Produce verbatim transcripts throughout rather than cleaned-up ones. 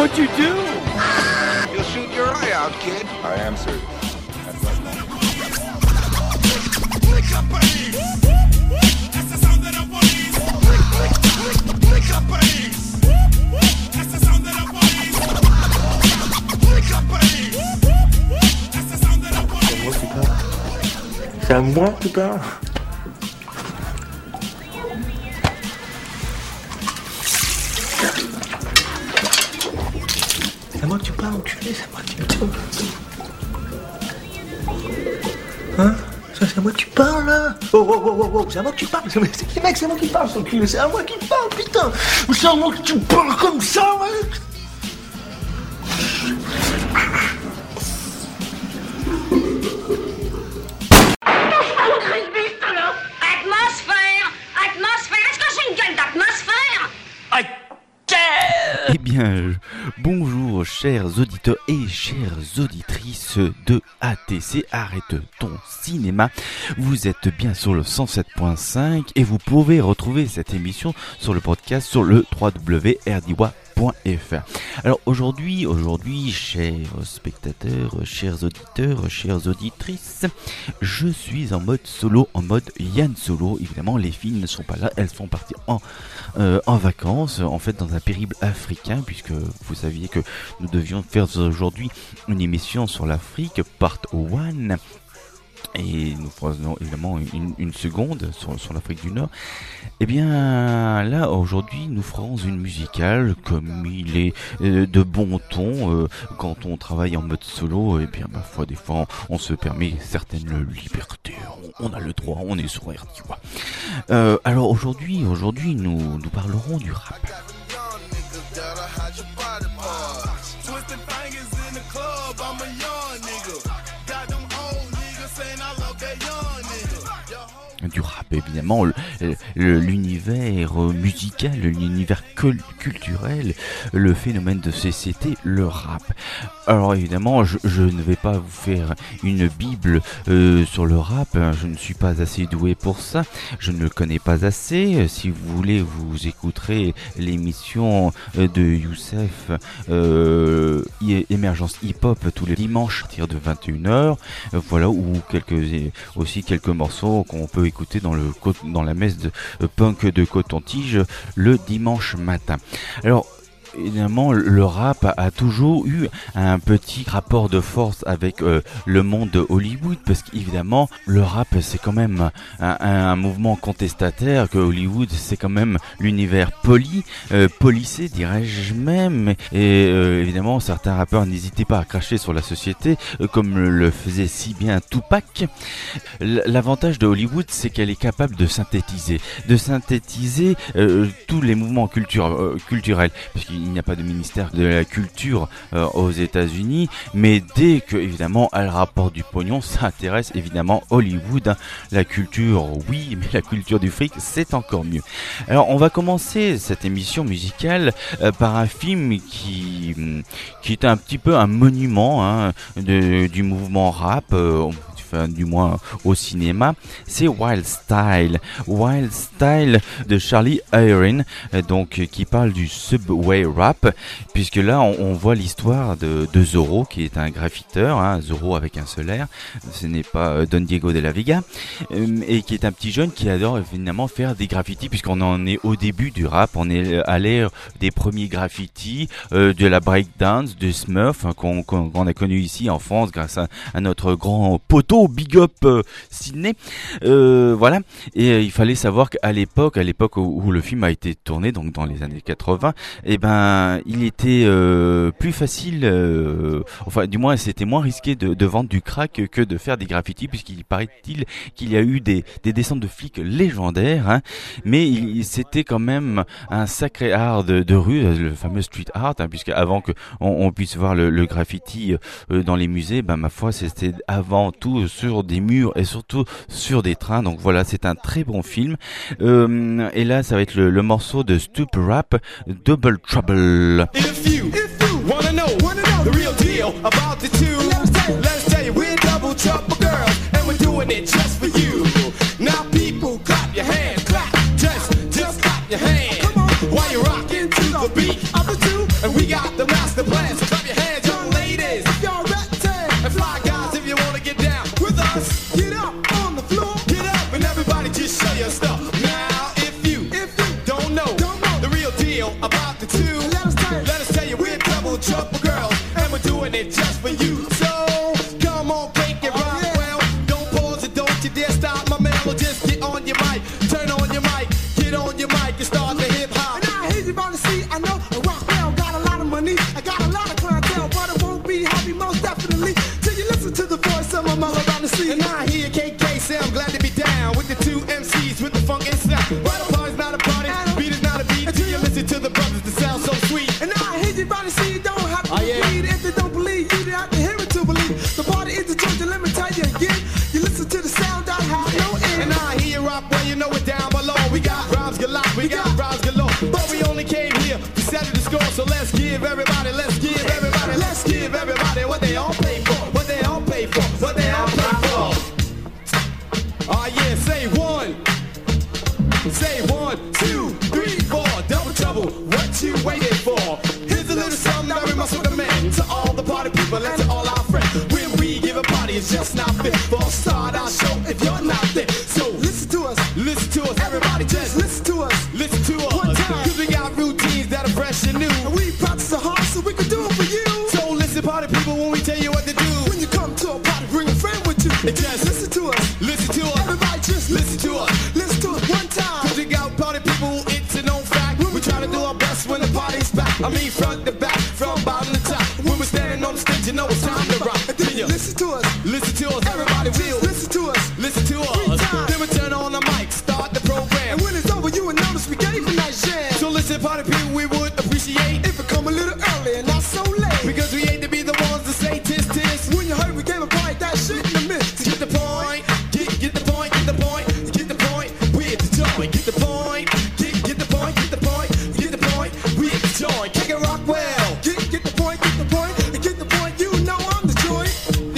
What'd you do? You'll shoot your eye out, kid. I am, sir. That's right. C'est à moi qui parle. C'est à moi que tu parles, enculé, c'est à moi que tu parles. Hein? Ça, c'est à moi que tu parles, là? Oh, oh, oh, oh, oh, c'est à moi que tu parles. C'est, c'est, mec, c'est à moi qui parle, son cul. C'est à moi qui parle, putain. C'est à moi que tu parles comme ça, mec. Eh bien, bonjour chers auditeurs et chères auditrices de A T C, arrête ton cinéma. Vous êtes bien sur le cent sept point cinq et vous pouvez retrouver cette émission sur le podcast sur le w w w point r d w a point f r. Alors aujourd'hui, aujourd'hui, chers spectateurs, chers auditeurs, chères auditrices, je suis en mode solo, en mode Yann Solo. Évidemment, les filles ne sont pas là, elles sont parties en, euh, en vacances, en fait dans un périple africain, puisque vous saviez que nous devions faire aujourd'hui une émission sur l'Afrique, part one. Et nous ferons évidemment une, une seconde sur, sur l'Afrique du Nord. Et bien là aujourd'hui nous ferons une musicale comme il est euh, de bon ton euh, quand on travaille en mode solo. Et bien ma foi des fois on, on se permet certaines libertés, on, on a le droit, on est sur R D W. Euh, alors aujourd'hui aujourd'hui nous, nous parlerons du rap. Du rap, évidemment, le, le, l'univers musical, l'univers cul- culturel, le phénomène de société, le rap. Alors évidemment, je, je ne vais pas vous faire une bible euh, sur le rap, je ne suis pas assez doué pour ça, je ne le connais pas assez. Si vous voulez, vous écouterez l'émission de Youssef, euh, Émergence Hip-Hop, tous les dimanches à partir de vingt et une heures, voilà, ou quelques, aussi quelques morceaux qu'on peut écouter dans, le, dans la messe de punk de Coton-Tige le dimanche matin. Alors évidemment, le rap a, a toujours eu un petit rapport de force avec euh, le monde de Hollywood, parce qu'évidemment, le rap c'est quand même un, un, un mouvement contestataire, que Hollywood c'est quand même l'univers poli, euh, policé dirais-je même, et euh, évidemment certains rappeurs n'hésitaient pas à cracher sur la société, euh, comme le faisait si bien Tupac. L'avantage de Hollywood c'est qu'elle est capable de synthétiser, de synthétiser euh, tous les mouvements culture, euh, culturels, parce qu'il il n'y a pas de ministère de la culture euh, aux États-Unis, mais dès que évidemment elle rapporte du pognon, ça intéresse évidemment Hollywood. Hein. La culture, oui, mais la culture du fric, c'est encore mieux. Alors, on va commencer cette émission musicale euh, par un film qui qui est un petit peu un monument hein, de, du mouvement rap. Euh, du moins au cinéma, c'est Wild Style. Wild Style de Charlie Aaron, donc qui parle du subway rap, puisque là on, on voit l'histoire de, de Zorro, qui est un graffiteur, hein, Zorro avec un seul R, ce n'est pas Don Diego de la Vega, et qui est un petit jeune qui adore évidemment faire des graffitis, puisqu'on en est au début du rap, on est à l'ère des premiers graffitis, euh, de la breakdance, de Smurf, hein, qu'on, qu'on, qu'on a connu ici en France grâce à, à notre grand poteau Big Up euh, Sydney, euh, voilà. Et euh, il fallait savoir qu'à l'époque, à l'époque où, où le film a été tourné, donc dans les années quatre-vingts, et eh ben, il était euh, plus facile, euh, enfin, du moins, c'était moins risqué de, de vendre du crack que de faire des graffitis, puisqu'il paraît-il qu'il y a eu des, des descentes de flics légendaires, hein, mais il, c'était quand même un sacré art de, de rue, le fameux street art, hein, puisque avant que on, on puisse voir le, le graffiti euh, dans les musées, ben ma foi, c'était avant tout sur des murs et surtout sur des trains. Donc voilà, c'est un très bon film. Euh, et là, ça va être le, le morceau de Stup Rap, Double Trouble. If you, if you wanna know, wanna know the real deal about the two, let's tell you we're Double Trouble girls, and we're doing it just for you. Now people clap your hands, clap, just, just clap your hands, while you're rocking to the beat of the two, and we got the master So just get on your mic, turn on your mic, get on your mic and start the hip hop. And I hear you about to see, I know a rock bell got a lot of money. I got a lot of clientele, but it won't be happy most definitely till you listen to the voice of my mother about to see. And I hear K K say I'm glad to be down with the two M Cs with the funk and sound. But a party's not a party, beat is not a beat until you listen to the brothers that sound so sweet. And I hear you about to see, you don't have to Oh, yeah. believe. If they don't believe, you don't have to hear it to believe. The party is the church, and let me tell you again. You listen to the sound that has no end. And I hear you rock well, you know it down below. We got rhymes galore, we got rhymes galore. But we only came here to settle the score. So let's give everybody, let's give everybody, let's give everybody what they all pay for, what they all pay for, what they all pay for. Oh yeah, say one, say one, two, three, four. Double trouble, what you waiting for? Here's a little something that we must recommend to all the party people and to all our friends. When we give a party, it's just not fit for a start our show if you're not there. So Listen to us, listen to us, everybody just listen to us. listen to us. One time. Cause we got routines that are fresh and new. And we practice the hard so we can do it for you. So listen, party people, when we tell you what to do. When you come to a party, bring a friend with you. And just listen to us. Listen to us. Everybody just Listen to us. Listen to us one time. Cause we got party people, it's a known fact. We try to do our best when the party's back. I mean front to back, from bottom to top. When we're standing on the stage, you know it's time to rock. And then you listen to us. Listen to us, everybody will. Listen to us. Listen to Three us. times. Then we turn on the mic, start the program. And when it's over, you will notice we gave a nice jam. So listen, party people, we would appreciate If it come a little early and not so late. because we hate to be the ones to say tis tis. When you heard we gave a party, that shit in the midst. Get the point, get get the point, get the point, get the point, we at the joint. Get the point, get get the point, get the point, get the point, we at the joint. Kick it rock well. Get, get the point, get the point, and get the point, you know I'm the joint.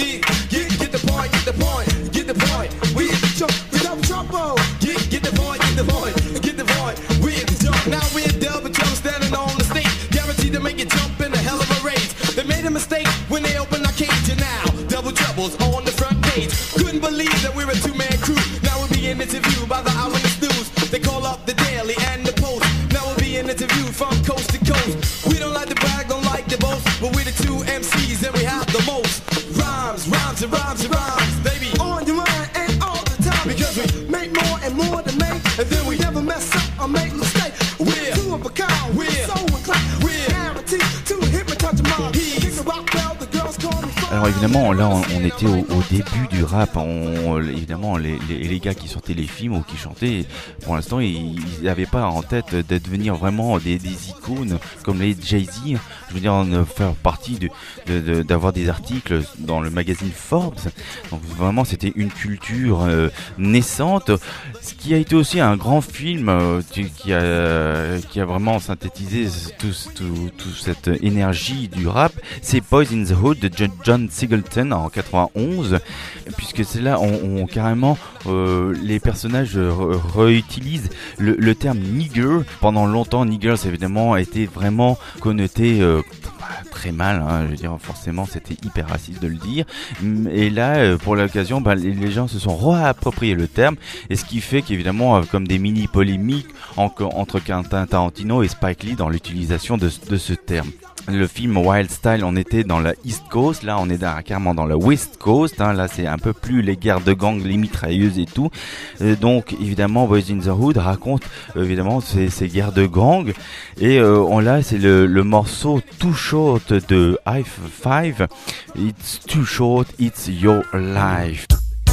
Get get the point, get the point, get the point, we at the joint. We double trouble. Get get the point, get the point, get the point, we at the joint. Now we're double trouble standing on the stage, guaranteed to make you jump in a hell of a rage. They made a mistake when they opened our cage, and now double trouble's on the front page. Couldn't believe that we're a two-man crew. Now we're being interviewed by the Eyewitness News. They call up the Daily and the Post. Now we're being interviewed from coast to coast. We don't like to brag, don't like to boast, but we're the two M Cs and we have the most rhymes, rhymes and rhymes and rhymes, baby. On your mind and all the time. Because we make more and more to make. And then we never mess up or make mistakes. We're two of a kind. We're so inclined. We're guaranteed to hypnotize your mind. He's Kick the rock bell, the girls call me fun. Alors évidemment, là on, on était au, au début du rap. On, évidemment, les, les, les gars qui sortaient les films ou qui chantaient, pour l'instant, ils n'avaient pas en tête de devenir vraiment des, des icônes comme les Jay-Z. Je veux dire, de faire partie de, de, de, d'avoir des articles dans le magazine Forbes. Donc vraiment, c'était une culture euh, naissante. Ce qui a été aussi un grand film euh, qui, a, qui a vraiment synthétisé toute tout, tout cette énergie du rap. C'est Boys in the Hood de John Singleton en quatre-vingt-onze, puisque c'est là on, on carrément euh, les personnages re- réutilisent le, le terme nigger. Pendant longtemps, nigger évidemment a été vraiment connoté euh, très mal, hein, je veux dire forcément c'était hyper raciste de le dire. Et là, euh, pour l'occasion, bah, les, les gens se sont réappropriés le terme, et ce qui fait qu'évidemment, euh, comme des mini polémiques en, entre Quentin Tarantino et Spike Lee dans l'utilisation de, de ce terme. Le film Wild Style, on était dans la East Coast, là on est dans, carrément dans la West Coast, hein, là c'est un peu plus les guerres de gangs, les mitrailleuses et tout. Euh, donc évidemment Boys in the Hood raconte euh, évidemment ces, ces guerres de gangs, et euh, on là c'est le, le morceau Too Short de High Five, It's Too Short, It's Your Life.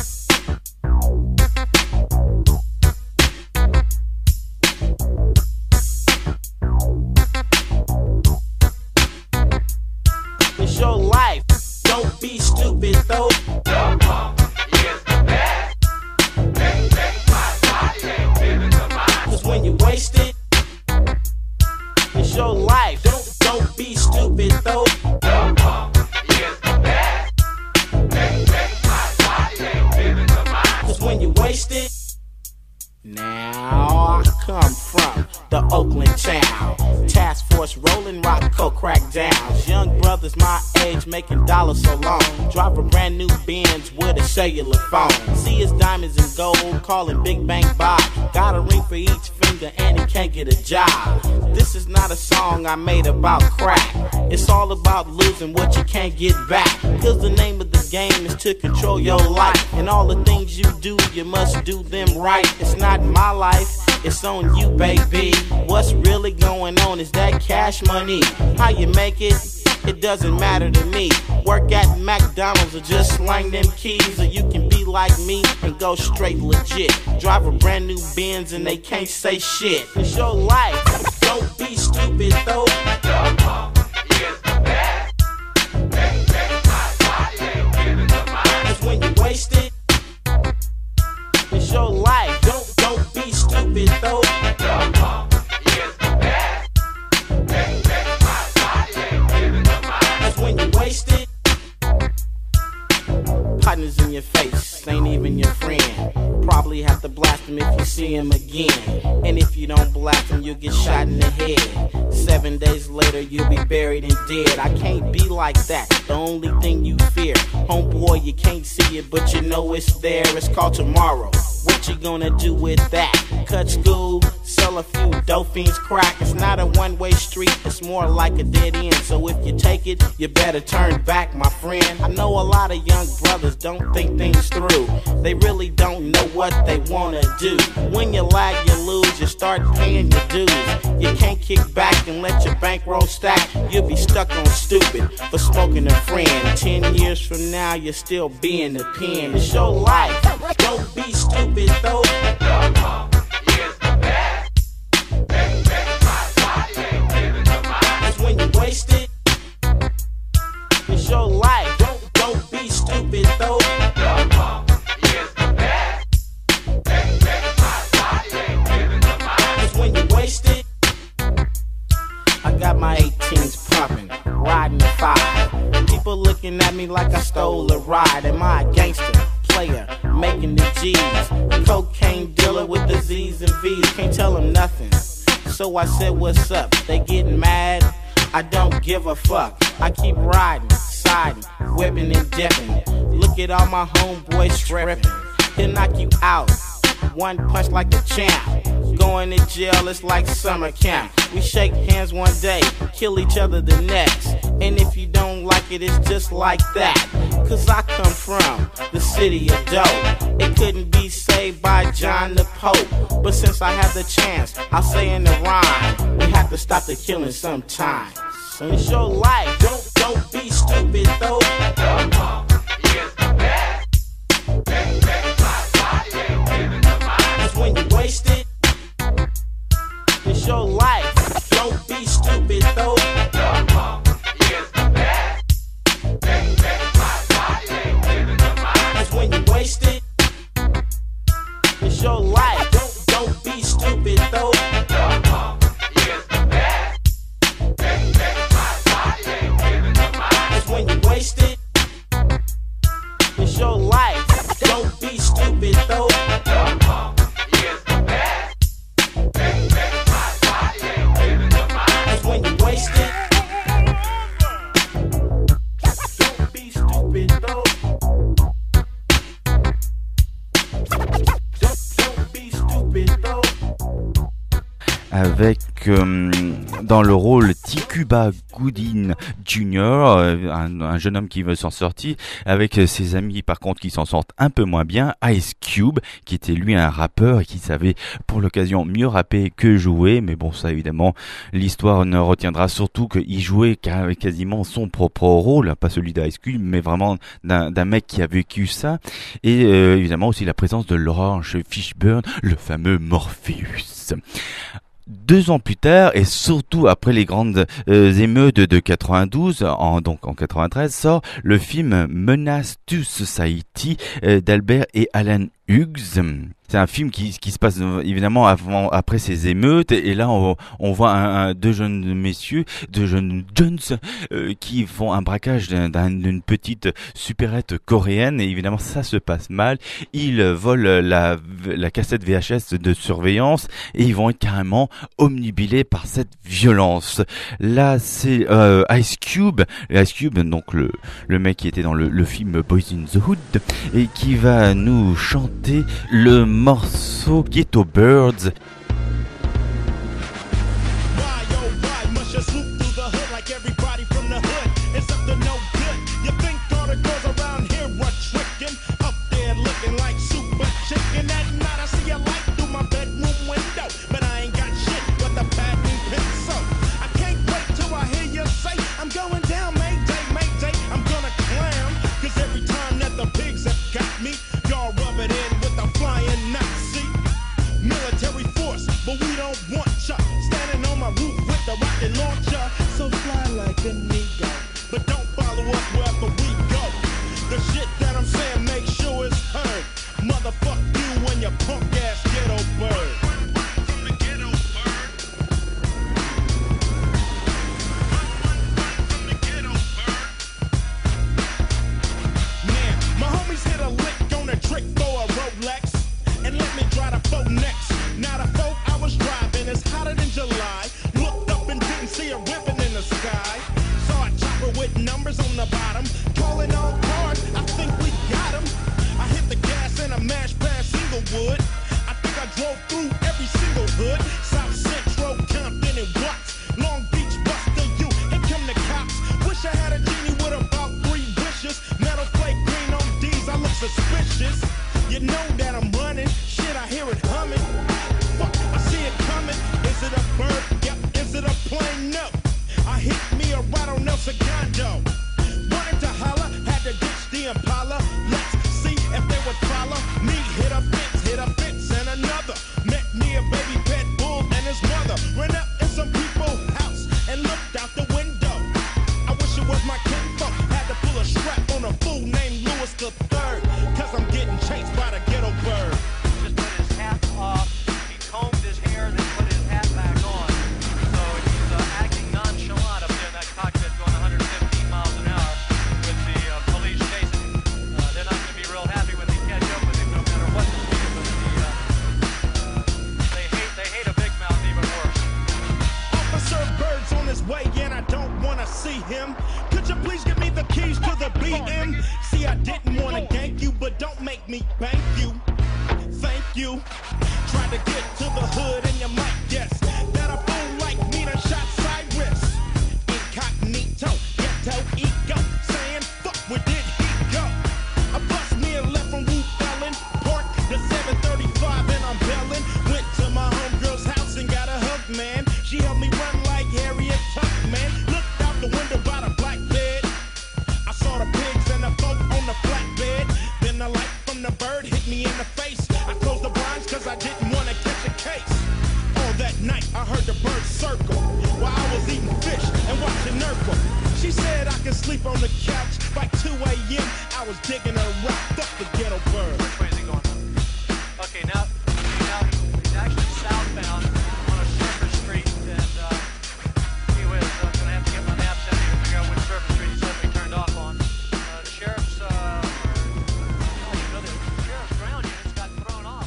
It's your life. Don't be stupid though. Your mom is the best. Make, make my body ain't living to mine. Cause when you waste it, it's your life. Don't don't be stupid though. Your mom is the best. Make, make my body ain't living to mine. Cause when you waste it. Now I come from the Oakland town. Task force rolling, rock, coke, crack downs. Young brothers my age making dollars so long. Drive a brand new Benz with a cellular phone. See his diamonds and gold, calling Big Bang Bob. Got a ring for each finger. singer and he can't get a job. This is not a song I made about crack. It's all about losing what you can't get back. Cause the name of the game is to control your life. And all the things you do, you must do them right. It's not my life, it's on you, baby. What's really going on is that cash money. How you make it, it doesn't matter to me. Work at McDonald's or just slang them keys. Or you can be like me and go straight legit. Drive a brand new Benz and they can't say shit. It's your life, don't be stupid though. Cause when you waste it, it's your life, don't, don't be stupid though. When you waste it, partners in your face, ain't even your friend. Probably have to blast him if you see him again. And if you don't blast him, you'll get shot in the head. Seven days later, you'll be buried and dead. I can't be like that, the only thing you fear. Homeboy, you can't see it, but you know it's there. It's called tomorrow. What you gonna do with that? Cut school, sell a few dope fiends crack. It's not a one-way street, it's more like a dead end. So if you take it, you better turn back, my friend. I know a lot of young brothers don't think things through. They really don't know what they wanna do. When you lag, you lose, you start paying your dues. You can't kick back and let your bankroll stack. You'll be stuck on stupid for smoking a friend. Ten years from now, you'll still be in the pen. It's your life, don't be stupid though. Cause when you waste it, it's your life, don't, don't be stupid though. Cause when you waste it, I got my eighteens pumping, riding the five. People looking at me like I stole a ride. Am I a gangster? Player, making the G's. Cocaine dealer with the Z's and V's. Can't tell them nothing. So I said, what's up? They getting mad? I don't give a fuck. I keep riding, siding, whipping and dipping. Look at all my homeboys stripping. He'll knock you out. One punch like a champ. Going to jail, it's like summer camp. We shake hands one day, kill each other the next. And if you don't like it, it's just like that. Cause I come from the city of dope. It couldn't be saved by John the Pope. But since I have the chance, I'll say in the rhyme, we have to stop the killing sometime. So it's your life, don't, don't be stupid though. Cause when you waste it, it's your life, don't be stupid though. Cause when you waste it, it's your life, don't, don't be stupid though. Cause when you waste it, it's your life, don't be stupid though. When you waste it, don't be stupid though. Don't, don't be stupid though. Avec euh, dans le rôle T. Cuba Gooding Junior, euh, un, un jeune homme qui veut s'en sortir, avec ses amis par contre qui s'en sortent un peu moins bien, Ice Cube, qui était lui un rappeur et qui savait pour l'occasion mieux rapper que jouer, mais bon ça évidemment l'histoire ne retiendra surtout qu'il jouait quasiment son propre rôle, pas celui d'Ice Cube, mais vraiment d'un, d'un mec qui a vécu ça, et euh, évidemment aussi la présence de Lawrence Fishburne, le fameux Morpheus. Deux ans plus tard, et surtout après les grandes euh, émeutes de quatre-vingt-douze, en, donc en quatre-vingt-treize, sort le film Menace to Society euh, d'Albert et Alan Hughes. C'est un film qui, qui se passe évidemment avant, après ces émeutes, et là on, on voit un, un, deux jeunes messieurs, deux jeunes Jones euh, qui font un braquage d'un, d'un, d'une petite supérette coréenne, et évidemment ça se passe mal. Ils volent la, la cassette V H S de surveillance et ils vont être carrément omnibilés par cette violence. Là c'est euh, Ice Cube, Ice Cube donc le, le mec qui était dans le, le film Boys in the Hood, et qui va nous chanter le morceau Ghetto Birds. but we don't want ya. Standing on my roof with the rocket launcher. So fly like an eagle, but don't follow us wherever we go. The shit that I'm saying, make sure it's heard. Motherfuck you and your punk ass ghetto bird. From the ghetto bird. From the ghetto bird. Man, my homies hit a lick on a trick for a Rolex and let me try the four next. Now the four I was driving is hotter than July. Looked up and didn't see a ribbon in the sky. Saw a chopper with numbers on the bottom. Calling all cars, I think we got him. I hit the gas and a mash past Inglewood. I think I drove through every single hood. South Central, Compton and Watts. Long Beach, Buster, you, here come the cops. Wish I had a genie with about three wishes. Metal plate green on D's, I look suspicious. You know that I'm running, shit I hear it humming. Fuck, I see it coming. Is it a bird? Yep. Is it a plane? No. I hit me a ride on El Segundo. Wanted to holler, had to ditch the Impala. Let's see if they would follow me. Hit a fence, hit a fence and another. Met me a baby pet bull and his mother. Ran up in some people's house and looked out the window. I wish it was my kinfolk. Had to pull a strap on a fool named Louis the Third. Cause I'm getting chased by the ghetto bird. Just put his hat off, he combed his hair, then put his hat back on. So he's uh, acting nonchalant up there in that cockpit going one hundred fifteen miles an hour with the uh, police chasing him. Uh, they're not going to be real happy when they catch up with him no matter what the speed is going to be. Uh, uh, they, hate, they hate a big mouth even worse. Officer Bird's on his way and I don't wanna see him. Could you please give me the keys to the B M? See, I didn't wanna gank you, but don't make me bank you. Thank you. Try to get to the hood and you might guess that a fool like me done shot Cyrus. Incognito, ghetto ego, saying fuck where did he go? I bust me and left from Wu Fallon, parked the seven thirty-five and I'm belling. Went to my homegirl's house and got a hug, man. She helped me run like Harriet Tubman. Looked out the window by the black bed. I saw the pigs and the boat on the flatbed. Then the light from the bird hit me in the face. I closed the blinds cause I didn't want to catch a case. All that night I heard the bird circle while I was eating fish and watching Urkel. She said I could sleep on the couch by two a.m. I was digging her rock. Fuck the ghetto bird. Which way is he going? Okay, now, now he's actually southbound on a surface street, and uh, he was uh, going to have to get my maps in here to figure out which surface street he suddenly turned off on. Uh, the sheriff's, uh, oh, you know, the sheriff's ground units got thrown off.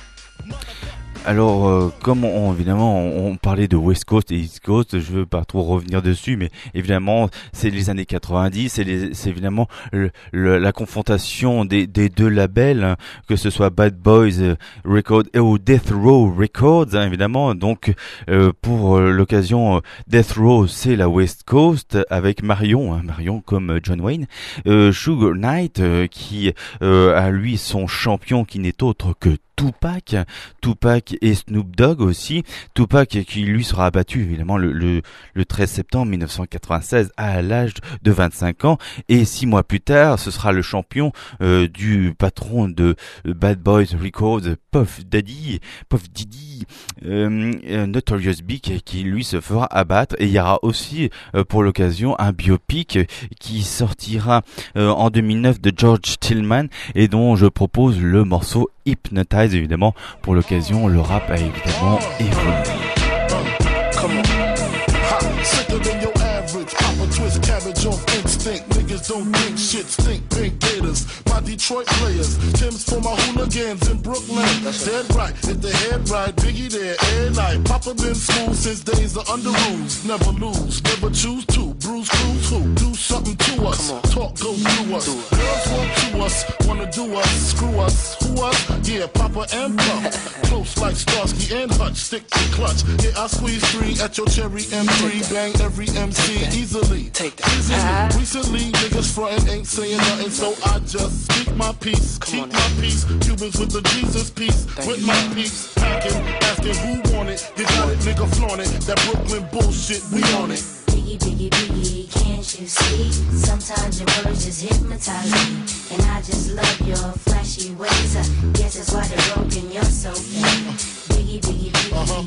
Alors, euh, comme on, évidemment on, on parlait de West Coast et East Coast, je veux pas trop revenir dessus, mais évidemment c'est les années quatre-vingt-dix, c'est, les, c'est évidemment le, le, la confrontation des, des deux labels, hein, que ce soit Bad Boys Records ou Death Row Records, hein, évidemment. Donc euh, pour euh, l'occasion, Death Row c'est la West Coast avec Marion, hein, Marion comme John Wayne, euh, Suge Knight euh, qui euh, a lui son champion qui n'est autre que Tupac, Tupac et Snoop Dogg aussi. Tupac qui lui sera abattu évidemment le, le, le treize septembre mille neuf cent quatre-vingt-seize à l'âge de vingt-cinq ans, et six mois plus tard ce sera le champion euh, du patron de Bad Boys Records, Puff Daddy, Puff Diddy, euh, Notorious Big, qui lui se fera abattre. Et il y aura aussi euh, pour l'occasion un biopic qui sortira euh, en deux mille neuf de George Tillman et dont je propose le morceau Hypnotize. Évidemment pour l'occasion le rap a évidemment évolué. Twist cabbage off instinct. Niggas don't think shit, stink pink gators. My Detroit players, Tim's for my hooligans in Brooklyn. Dead right, hit the head right, Biggie there, every night. Papa been school since days of under rules. Never lose, never choose to. Bruise, cruise, who? Do something to us. Talk, go through us. Girls want to us, wanna do us, screw us. Who us? Yeah, Papa and Puff. Close like Starsky and Hutch, stick to clutch. Yeah, I squeeze three at your cherry M three. Bang every M C easily. Take that. Easily. Uh-huh. Recently, niggas frontin' ain't saying nothing, so I just speak my peace, Come keep my peace. Cubans with the Jesus peace, Thank with you. My peace. Packing, asking who want it. You got it, nigga, flaunt it. That Brooklyn bullshit, we on it. Biggie, biggie, biggie, can't you see? Sometimes your words just hypnotize me, and I just love your flashy ways. I guess that's why they're broken. You're so fake. Biggie, biggie, biggie. Uh-huh.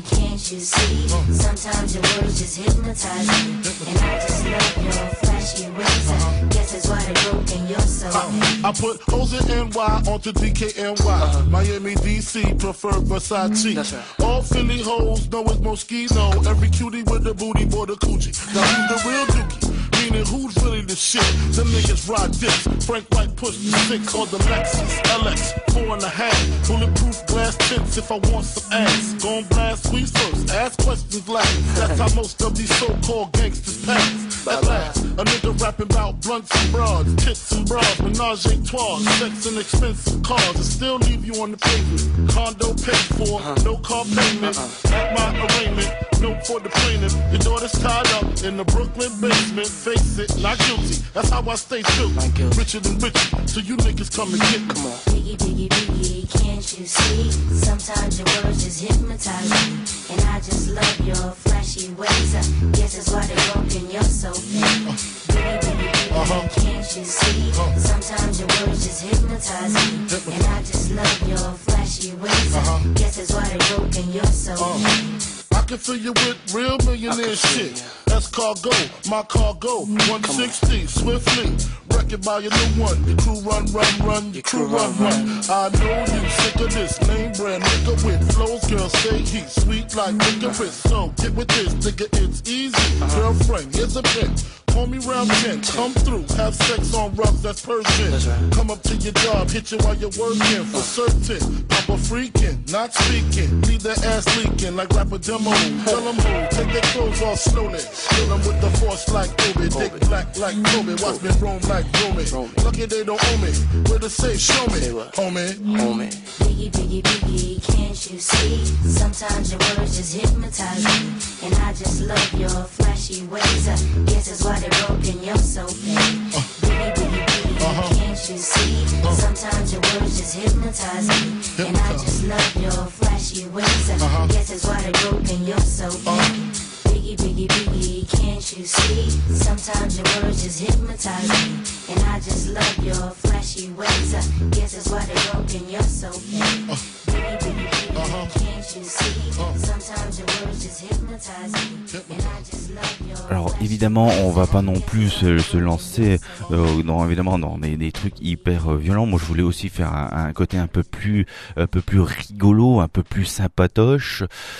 you see? Sometimes your words just hypnotize me, and I just love your flashy ways. I guess that's why they broke in your soul. I put O's in N Y onto D K N Y. Uh-huh. Miami, D C, prefer Versace. That's right. All Philly hoes know it's Moschino. Every cutie with the booty, boy, the coochie. Now who's the real dookie? Meaning who's really the shit? Them niggas ride this. Frank White push the six on the Lexus L X, four and a half. Bulletproof glass tips if I want some ass. Gon' blast squeeze first, ask questions last. That's how most of these so-called gangsters pass. At last, a nigga rapping about blunts and broads, tits and bras, menage a trois, sex and expensive cars, and still leave you on the pavement. Condo paid for, no car payment. At my arraignment, note for the plaintiff. Your daughter's tied up in the Brooklyn basement. Face it, not guilty. That's how I stay true. Richer than richer, so you niggas come and get me. Come on. Biggie, biggie, biggie, can't you see? Sometimes your words just hypnotize me, and I just love your flashy ways. I guess that's why they broke in your soul. Biggie, biggie, biggie, uh-huh. Can't you see? Sometimes your words just hypnotize me, and I just love your flashy ways. I guess that's why they broke in your soul. Uh-huh. I can fill you with real millionaire shit. That's cargo, my cargo, one sixty, swiftly. Wreck it by your new one. Your crew run, run, run, your crew run, run. I know you sick of this name brand nigga with flows. Girl say he's sweet like licorice. So get with this, nigga, it's easy. Girlfriend, here's a pin. Call me round ten, come through, have sex on rubs, that's Persian. That's right. Come up to your job, hit you while you're working, for certain. Papa freaking, not speaking, leave that ass leaking like rapper demo. Tell them who, take their clothes off slowly. Kill them with the force like Obi, dick black like Kobe. Watch me roam like Romy. Lucky they don't owe me, where to say, show me, homie. Homie. Biggie, biggie, biggie, can't you see? Sometimes your words just hypnotize me, and I just love your flashy ways. I guess that's why they broke in your soul, baby. Uh, biggie, biggie, biggie, uh-huh. Can't you see? Uh, Sometimes your words just hypnotize me, hypnotize. And I just love your flashy ways. Uh-huh. Guess that's why they broke in your soul, baby. Uh, Biggie, biggie, biggie, can't you see? Sometimes your words just hypnotize me, and I just love your flashy ways. I guess that's why they broke in your soul, baby. Uh, biggie, biggie, biggie, uh-huh. Can't you see? Sometimes your words just hypnotize me, and I just love your. Alors évidemment, on va pas non plus se, se lancer euh, dans évidemment dans des, des trucs hyper euh, violents. Moi, je voulais aussi faire un, un côté un peu plus, un peu plus rigolo, un peu plus sympatoche.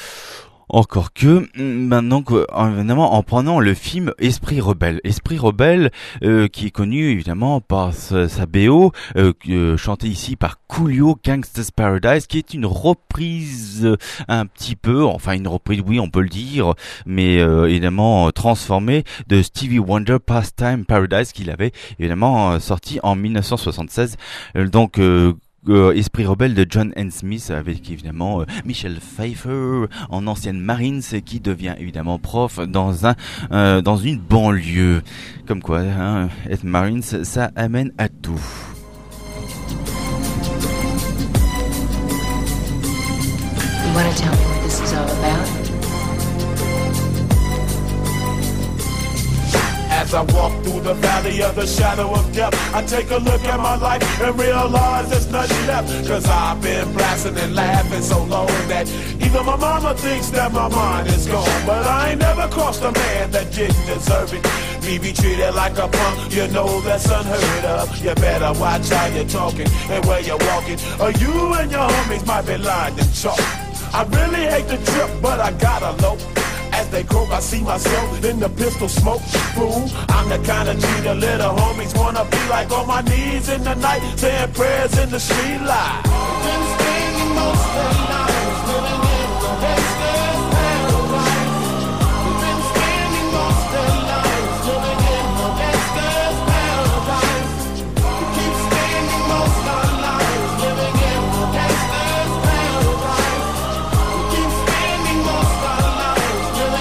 Encore que, maintenant que, évidemment, en prenant le film Esprit Rebelle. Esprit Rebelle, euh, qui est connu, évidemment, par sa, sa B O, euh, euh, chantée ici par Coolio, Gangsta's Paradise, qui est une reprise euh, un petit peu, enfin une reprise, oui, on peut le dire, mais euh, évidemment transformée de Stevie Wonder, Pastime Paradise, qu'il avait, évidemment, euh, sorti en dix-neuf cent soixante-seize. Euh, donc, euh, Euh, Esprit Rebelle de John N. Smith avec évidemment euh, Michelle Pfeiffer en ancienne Marines qui devient évidemment prof dans un euh, dans une banlieue. Comme quoi, hein, être Marines, ça amène à tout. You want to tell me what this is all about? As I walk through the valley of the shadow of death, I take a look at my life and realize there's nothing left. Cause I've been blasting and laughing so long that even my mama thinks that my mind is gone. But I ain't never crossed a man that didn't deserve it. Me be treated like a punk, you know that's unheard of. You better watch how you're talking and where you're walking, or you and your homies might be lying in chalk. I really hate the trip, but I gotta low. As they croak, I see myself in the pistol smoke. Fool, I'm the kind of G the little homies wanna be like, on my knees in the night, saying prayers in the street light. Been spending most of their lives living in the gangster's paradise. Been spending most of their lives living in the gangster's paradise. We keep spending most of our lives living in the gangster's paradise. We keep spending most of our lives.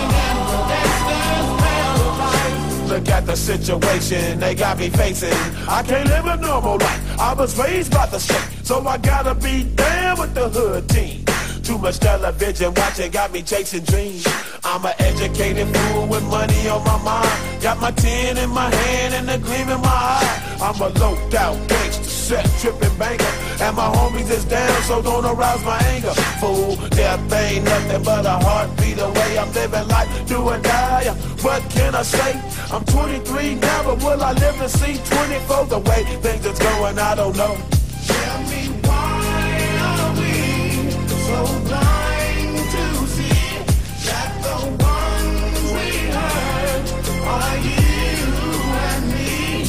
Look at the situation they got me facing. I can't live a normal life. I was raised by the street, so I gotta be down with the hood team. Too much television watching got me chasing dreams. I'm an educated fool with money on my mind. Got my tin in my hand and a gleam in my eye. I'm a low-down gangster. set, tripping banker. And my homies is down, so don't arouse my anger. Fool, death ain't nothing but a heartbeat away. I'm living life, do or die. What can I say? I'm twenty-three now, but will I live to see twenty-four? The way things is going, I don't know. Tell me why are we so blind to see that the ones we hurt are you and me?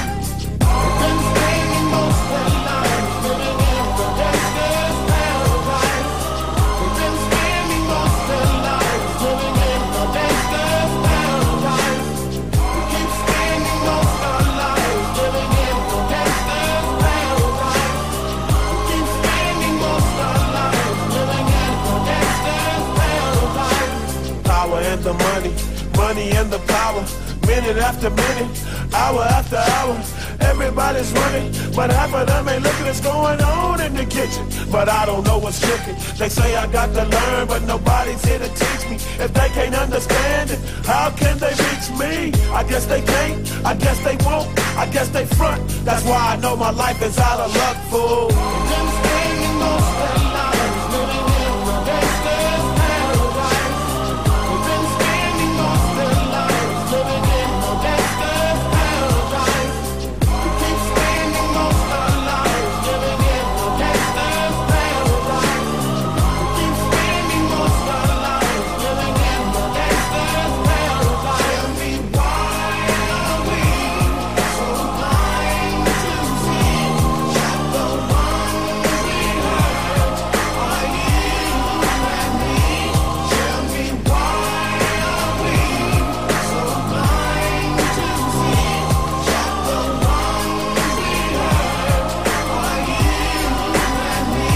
We've been spending most of our lives living in the gangster's paradise. We've been spending most of our lives living in the gangster's paradise. We keep spending most of our lives living in the gangster's paradise. We keep spending most of our lives living in the gangster's paradise. Power and the money, money and the power. Minute after minute, hour after hour, everybody's running, but half of them ain't looking what's going on in the kitchen. But I don't know what's cooking. They say I got to learn, but nobody's here to teach me. If they can't understand it, how can they reach me? I guess they can't, I guess they won't, I guess they front. That's why I know my life is out of luck, fool. Them spending most of their lives living in the gangster's paradise. We've been spending most of their lives living in the gangster's paradise. We keep spending most of our lives living in the gangster's paradise. We keep spending most of our lives living in the gangster's paradise. Tell me why are we so blind to see that the ones we hurt are you and me? Tell me why are we so blind to see that the ones we hurt are you and me?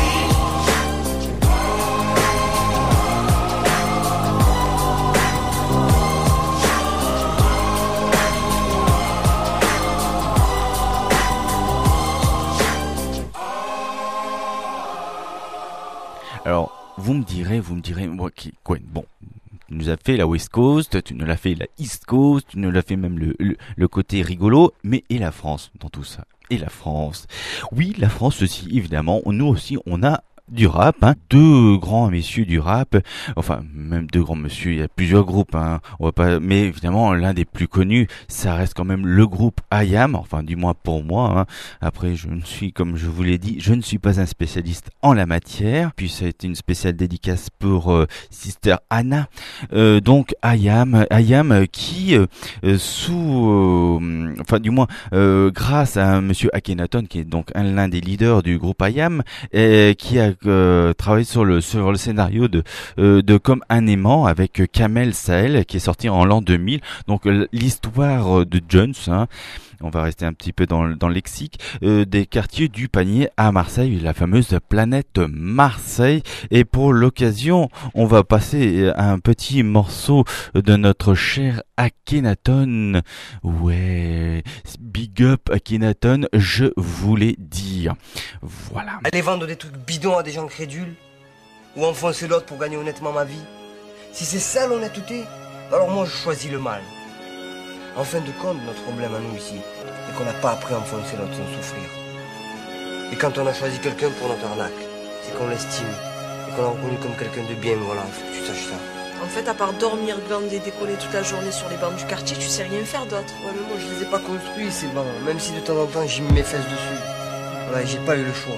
Alors, vous me direz, vous me direz, moi qui, quoi, bon, tu nous as fait la West Coast, tu nous l'as fait la East Coast, tu nous l'as fait même le, le, le côté rigolo, mais et la France dans tout ça? Et la France? Oui, la France aussi, évidemment, nous aussi, on a du rap, hein. Deux grands messieurs du rap, enfin même deux grands messieurs, il y a plusieurs groupes, hein. On va pas, mais évidemment l'un des plus connus, ça reste quand même le groupe I A M, enfin du moins pour moi, hein. Après je ne suis, comme je vous l'ai dit, je ne suis pas un spécialiste en la matière, puis ça a été une spéciale dédicace pour euh, Sister Anna, euh, donc I A M, I A M qui euh, sous, euh, enfin du moins euh, grâce à monsieur Akhenaton qui est donc un l'un des leaders du groupe I A M, et qui a Euh, travaillé sur le sur le scénario de euh, de Comme un aimant avec Kamel Sahel qui est sorti en l'an deux mille. Donc euh, l'histoire de Jones, hein, on va rester un petit peu dans dans le lexique, euh, des quartiers du Panier à Marseille, la fameuse planète Marseille. Et pour l'occasion, on va passer un petit morceau de notre cher Akhenaton. Ouais, big up Akhenaton, je voulais dire. Voilà. Aller vendre des trucs bidons à des gens crédules, ou enfoncer l'autre pour gagner honnêtement ma vie. Si c'est ça l'honnêteté, alors moi je choisis le mal. En fin de compte, notre problème à nous ici, c'est qu'on n'a pas appris à enfoncer l'autre sans souffrir. Et quand on a choisi quelqu'un pour notre arnaque, c'est qu'on l'estime, et qu'on l'a reconnu comme quelqu'un de bien, voilà, faut que tu saches ça. En fait, à part dormir, glander, décoller toute la journée sur les bancs du quartier, tu sais rien faire d'autre. Ouais, mais moi je les ai pas construits, ces bancs, même si de temps en temps j'y mets mes fesses dessus. Ouais, j'ai pas eu le choix.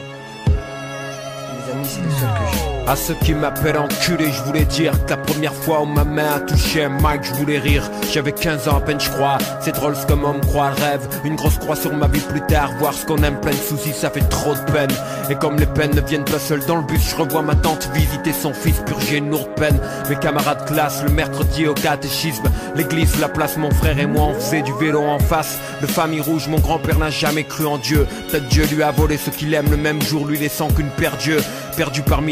Les amis, c'est les seuls que j'ai. À ceux qui m'appellent enculé, je voulais dire que la première fois où ma main a touché un mic, je voulais rire. J'avais quinze ans à peine, je crois. C'est drôle ce que on me croit, le rêve. Une grosse croix sur ma vie plus tard. Voir ce qu'on aime plein de soucis, ça fait trop de peine. Et comme les peines ne viennent pas seules dans le bus, je revois ma tante visiter son fils, purger une lourde peine. Mes camarades de classe, le mercredi au catéchisme. L'église, la place, mon frère et moi, on faisait du vélo en face. De famille rouge, mon grand-père n'a jamais cru en Dieu. Peut-être Dieu lui a volé ce qu'il aime le même jour, lui laissant qu'une paire d'yeux. Perdu parmi les immigrés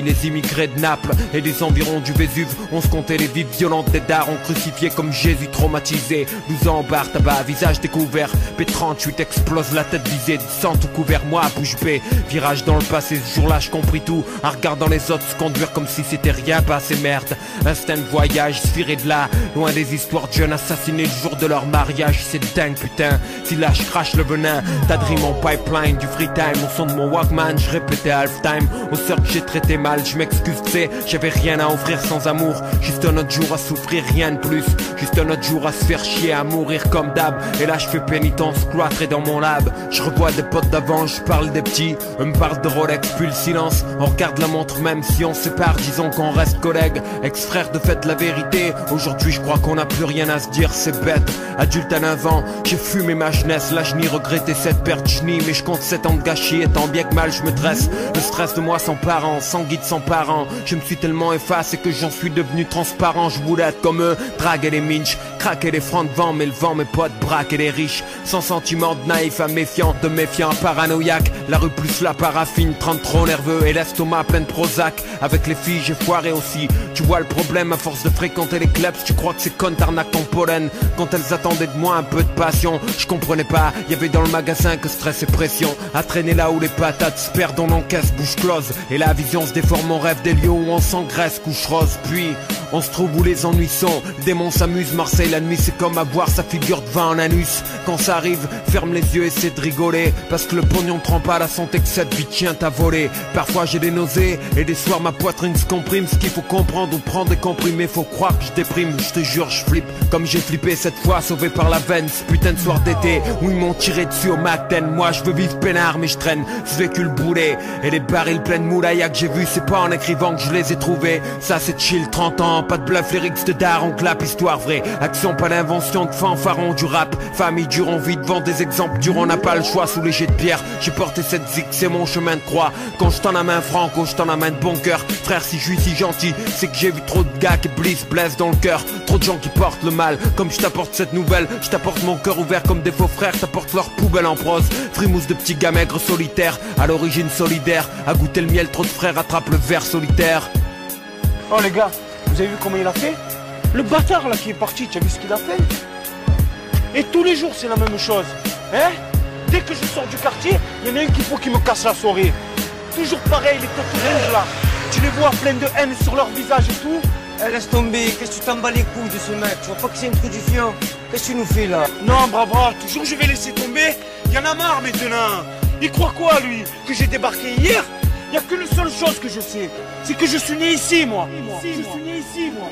immigrés de Naples et des environs du Vésuve. On se comptait les vies violentes des darons crucifiés comme Jésus traumatisé. douze ans en bar tabac, visage découvert. P trente-huit explose la tête visée, du sang tout couvert, moi bouche bée. Virage dans le passé, ce jour-là je compris tout. En regardant les autres se conduire comme si c'était rien passé, merde. Instinct de voyage, viré de là, loin des histoires de jeunes assassinés le jour de leur mariage. C'est dingue putain, si là je crache le venin. T'as dream en pipeline, du free time, au son de mon Walkman, je répétais halftime. Aux sœurs que j'ai traité mal, je m'excuse, t'sais, j'avais rien à offrir sans amour. Juste un autre jour à souffrir, rien de plus. Juste un autre jour à se faire chier, à mourir comme d'hab. Et là je fais pénitence, cloîtré dans mon lab. Je revois des potes d'avant, je parle des petits. Eux me parlent de Rolex, puis le silence. On regarde la montre même si on se sépare, disons qu'on reste collègues. Ex-frère de fait la vérité. Aujourd'hui je crois qu'on n'a plus rien à se dire, c'est bête. Adulte à neuf ans, j'ai fumé ma jeunesse. Là je n'y regrettais cette perte, je nie. Mais je compte sept ans de gâchis et tant bien que mal je me dresse. Le stress de moi sans parents, sans guide, sans parents. Je me suis tellement effacé que j'en suis devenu transparent. Je voulais être comme eux, draguer les minches, craquer les francs de vent. Mais le vent, mes potes, braquer les riches. Sans sentiment de naïf à méfiant, de méfiant à paranoïaque. La rue plus la paraffine, trente trop nerveux. Et l'estomac plein de Prozac. Avec les filles j'ai foiré aussi. Tu vois le problème, à force de fréquenter les clubs, tu crois que ces connes t'arnaquent ton pollen. Quand elles attendaient de moi un peu de passion, je comprenais pas, y avait dans le magasin que stress et pression. À traîner là où les patates se perdent, on encaisse bouche close. Et la vision se déforme en rêve des lieux où on s'engraisse, couche rose. Puis on se trouve où les ennuis sont. Le démon s'amuse, Marseille la nuit c'est comme avoir sa figure de vin en anus. Quand ça arrive, ferme les yeux, essaie de rigoler. Parce que le pognon te rend pas la santé que cette vie tient à voler. Parfois j'ai des nausées et des soirs ma poitrine se comprime. Ce qu'il faut comprendre ou prendre des comprimés, faut croire que je déprime. Je te jure je flippe comme j'ai flippé cette fois, sauvé par la veine. Ce putain de soir d'été où ils m'ont tiré dessus au Macten. Moi je veux vivre peinard mais je traîne ce véhicule boulé. Et les barils pleins de moulaya que j'ai vu, c'est pas en écrivant que je les ai trouvés. Ça c'est chill, trente ans, pas de bluff, lyrics de daron, clap, histoire vraie. Action, pas d'invention de fanfaron du rap. Famille dure, on vit devant des exemples durs, on n'a pas le choix sous les jets de pierre. J'ai porté cette zig, c'est mon chemin de croix. Quand je t'en amène franco, je t'en amène bon cœur. Frère si je suis si gentil, c'est que j'ai vu trop de gars qui blissent, blessent dans le cœur. Trop de gens qui portent le mal, comme je t'apporte cette nouvelle. Je t'apporte mon cœur ouvert comme des faux frères, t'apporte leur poubelle en prose. Frimousse de petits gars maigres solitaires, à l'origine solidaire. À goûter le miel, trop de frères attrapent le verre solitaire. Oh les gars, vous avez vu comment il a fait? Le bâtard là qui est parti, tu as vu ce qu'il a fait? Et tous les jours c'est la même chose, hein? Dès que je sors du quartier, il y en a un qu'il faut qui me casse la soirée. Toujours pareil, les têtes rouges là. Tu les vois plein de haine sur leur visage et tout. Eh, laisse tomber, qu'est-ce que tu t'en bats les couilles de ce mec? Tu vois pas que c'est une truc du fiant? Qu'est-ce que tu nous fais là? Non, brava, toujours je vais laisser tomber. Y en a marre maintenant. Il croit quoi lui? Que j'ai débarqué hier? Y a qu'une seule chose que je sais, c'est que je suis né ici moi. Je suis né ici moi.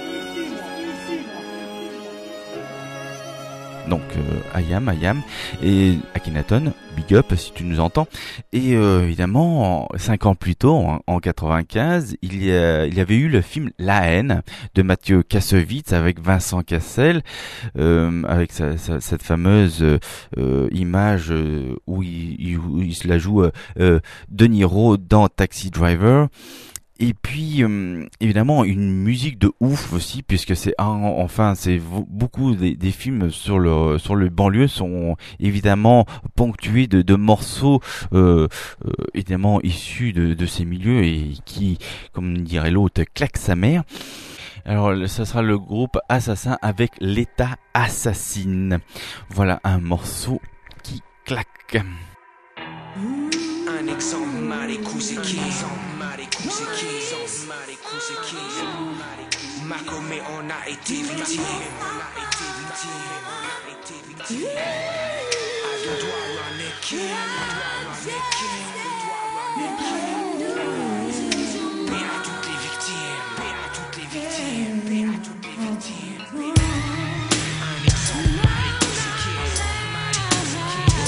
Donc euh, Ayam, Ayam et Akhenaton, big up si tu nous entends. Et euh, évidemment, cinq ans plus tôt, en, en quatre-vingt-quinze, il y, a, il y avait eu le film La haine de Mathieu Kassovitz avec Vincent Cassel, euh, avec sa, sa, cette fameuse euh, image euh, où, il, il, où il se la joue euh, De Niro dans Taxi Driver. Et puis euh, évidemment une musique de ouf aussi, puisque c'est enfin c'est beaucoup des, des films sur le sur le banlieue sont évidemment ponctués de, de morceaux euh, euh, évidemment issus de, de ces milieux et qui, comme dirait l'autre, claque sa mère. Alors ça sera le groupe Assassin avec l'État assassine. Voilà un morceau qui claque. Un exemple, Marikou c'est qui? Marikou c'est qui? Marikou c'est qui? Macomé on a été victime. On a été victime. On a été victime. I don't doit run a king. Doit run a king. Paix à toutes les victimes. Paix à toutes les victimes. Paix à toutes les victimes. Un exemple, Marikou c'est qui? Marikou c'est qui?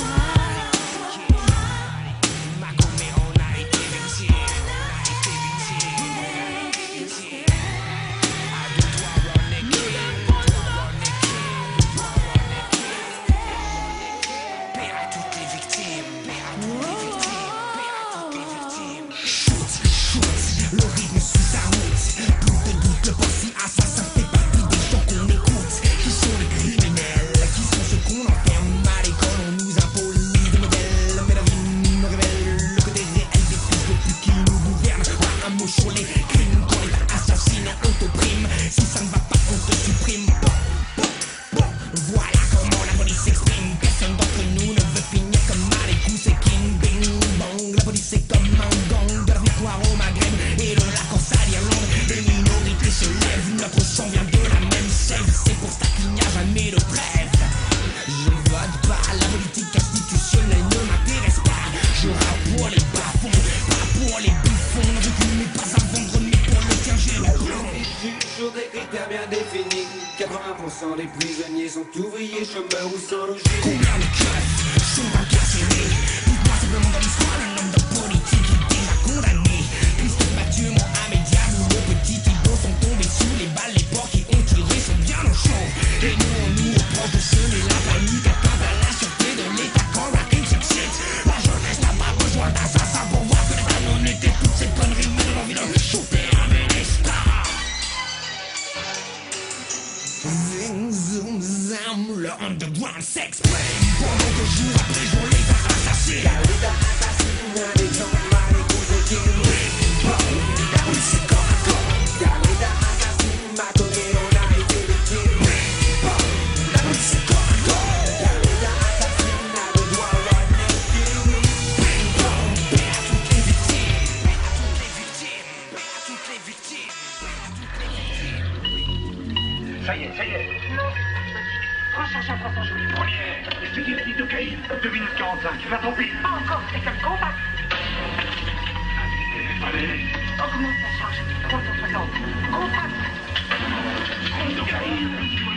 quatre-vingts pour cent des prisonniers sont ouvriers, chômeurs ou sans logis. Combien de keufs sont incarcérés? Dites-moi simplement dans l'histoire d'un homme de politique qui est déjà condamné. Christophe Mathieu, Mohamed Diallo, le petit Thibault sont tombés sous les balles. Les porcs qui ont tiré sont bien en chauve. Et nous, on nous reproche de semer la panique atteinte à la sûreté de l'État quand la haine s'excite. La jeunesse n'a pas besoin d'assassins pour voir que les malhonnêtetés, toutes ces conneries me donnent envie de shooter un ministre. Zing, zoom, zam, le underground s'exprime. Pendant que jour après jour l'État assassine. Car l'État assassine a des gens mal écoutés qui rient. La police c'est corps à corps. Car l'État assassine m'a donné, on a été victime. La police c'est corps à corps. Car l'État assassine a le droit à la nation. Bing bong, paix à toutes les victimes. Paix à toutes les victimes. Paix à toutes les victimes. Ça y est, ça y est. trois cent soixante jours. Première. Je te dis la ligne de Caïn. deux minutes quarante-cinq. Va tomber. Encore, c'est un combat. Allez. Augmente la charge. trois cent soixante. Contact. Ligne de Caïn.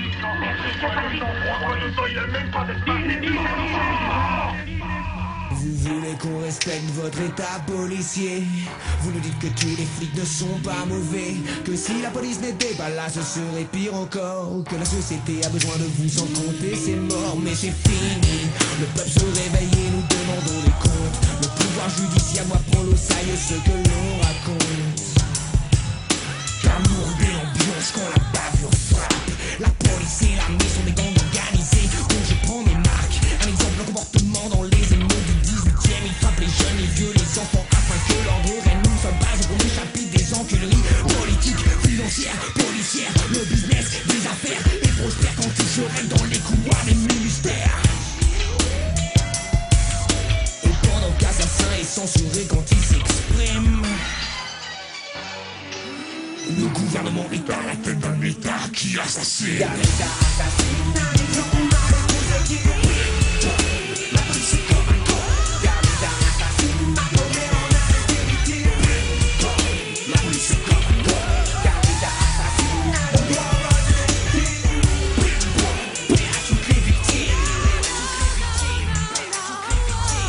Il a même pas d'espace. Vous voulez qu'on respecte votre état policier? Vous nous dites que tous les flics ne sont pas mauvais, que si la police n'était pas là ce serait pire encore, que la société a besoin de vous sans compter c'est mort. Mais c'est fini, le peuple se réveille et nous demandons des comptes. Le pouvoir judiciaire doit prendre au sérieux ce que l'on raconte. D'amour des ambiances quand la bavure frappe. La police et l'armée sont des gangs organisés dont je prends mes marques. Un exemple de comportement dans les émeutes du dix-huitième. Ils frappent les jeunes, les vieux, les enfants afin que l'ordre règne. Nous sommes pas au premier chapitre des enculeries politiques, financières, policières. Le business des affaires est prospère quand tu se règnes dans les couloirs des ministères. Et pendant qu'assassin est censuré quand il s'exprime, le gouvernement est à la tête d'un État qui assassine. Car l'État assassine a des gens mal écoutés qui rient. La police c'est comme un corps. Car l'État assassine m'a donné, on a été victime. La police c'est comme un corps. Car l'État assassine a le droit à la victime. Paix à toutes les victimes. Paix à toutes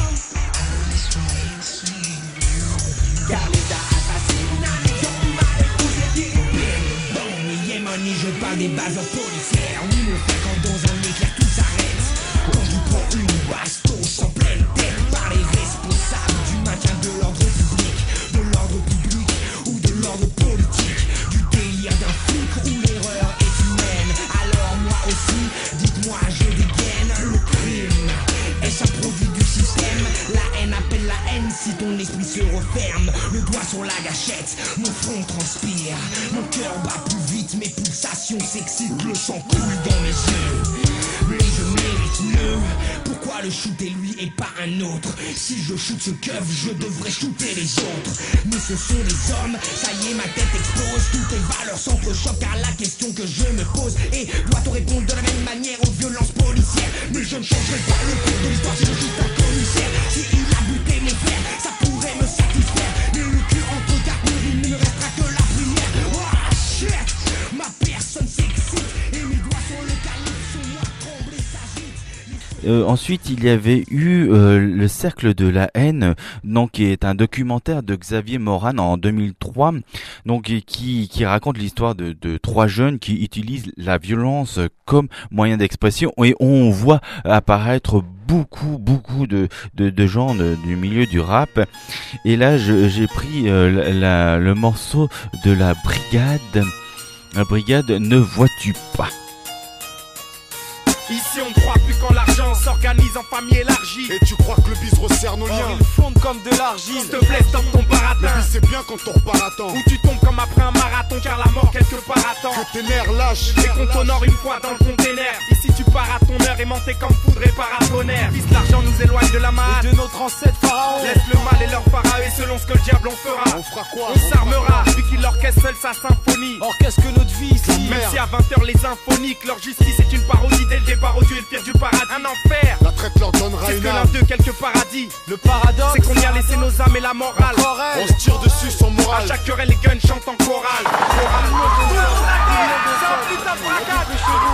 les victimes. Car l'État assassine a des gens mal écoutés. Bon, Yémoni, je parle des bases policières. Oui, mon frère, quand dans un éclair tout s'arrête. Quand je prends une bastos en pleine tête par les responsables du maintien de l'ordre public, de l'ordre public ou de l'ordre politique, du délire d'un flic où l'erreur est humaine. Alors moi aussi, dites-moi, je dégaine le crime. Est-ce un produit du système? La haine appelle la haine si ton esprit se referme. Le doigt sur la gâchette, mon front transpire. Mon cœur bat plus vite, mes pulsations s'excitent. Le sang coule dans mes yeux. Mais je mérite mieux. Pourquoi le shooter lui et pas un autre? Si je shoot ce keuf, je devrais shooter les autres. Mais ce sont des hommes, ça y est ma tête explose. Toutes les valeurs s'entrechoquent car la question que je me pose est: doit-on répondre de la même manière aux violences policières? Mais je ne changerai pas le cours de l'histoire si je shoot un commissaire. Si il a buté mon frère, ça pourrait me satisfaire. Mais le cul entre quatre murs, il ne me restera que la prière. Oh shit, ma personne s'excite et mes doigts sur le calibre sont moins tremblés s'agitent. Euh, ensuite, il y avait eu euh, Le Cercle de la haine, donc qui est un documentaire de Xavier Moran en deux mille trois, donc qui qui raconte l'histoire de, de trois jeunes qui utilisent la violence comme moyen d'expression, et on voit apparaître beaucoup beaucoup de de, de gens de, du milieu du rap. Et là, je, j'ai pris euh, la, la, le morceau de la Brigade, la Brigade Ne vois-tu pas. Ici on ne croit plus quand l'argent s'organise en famille élargie. Et tu crois que le bis resserre nos liens? Or ils fondent comme de l'argile. S'il te plaît stop ton baratin. Le bis c'est bien quand on repart à temps. Ou tu tombes comme après un marathon car la mort quelque part attend. Que tes nerfs lâchent et qu'on t'honore une fois dans le container. Ici tu pars à ton heure aimanté comme foudre et paratonnerre. Fils l'argent nous éloigne de la main et de notre ancêtre pharaon. Laisse le mal et leur pharaon et selon ce que le diable on fera. On fera quoi? On s'armera vu qu'il orchestre seul sa symphonie. Or qu'est-ce que notre vie ici? Même si à vingt heures les symphoniques, leur justice est une parodie dès le départ au Dieu et le pire du paradis. Un enfer. La traite leur donnera une âme. C'est que l'un d'eux quelque paradis. Le paradoxe c'est qu'on y a laissé nos âmes et la morale. On se tire dessus sans morale. À chaque querelle les guns chantent en chorale. Chorale. C'est un putain pour la cage.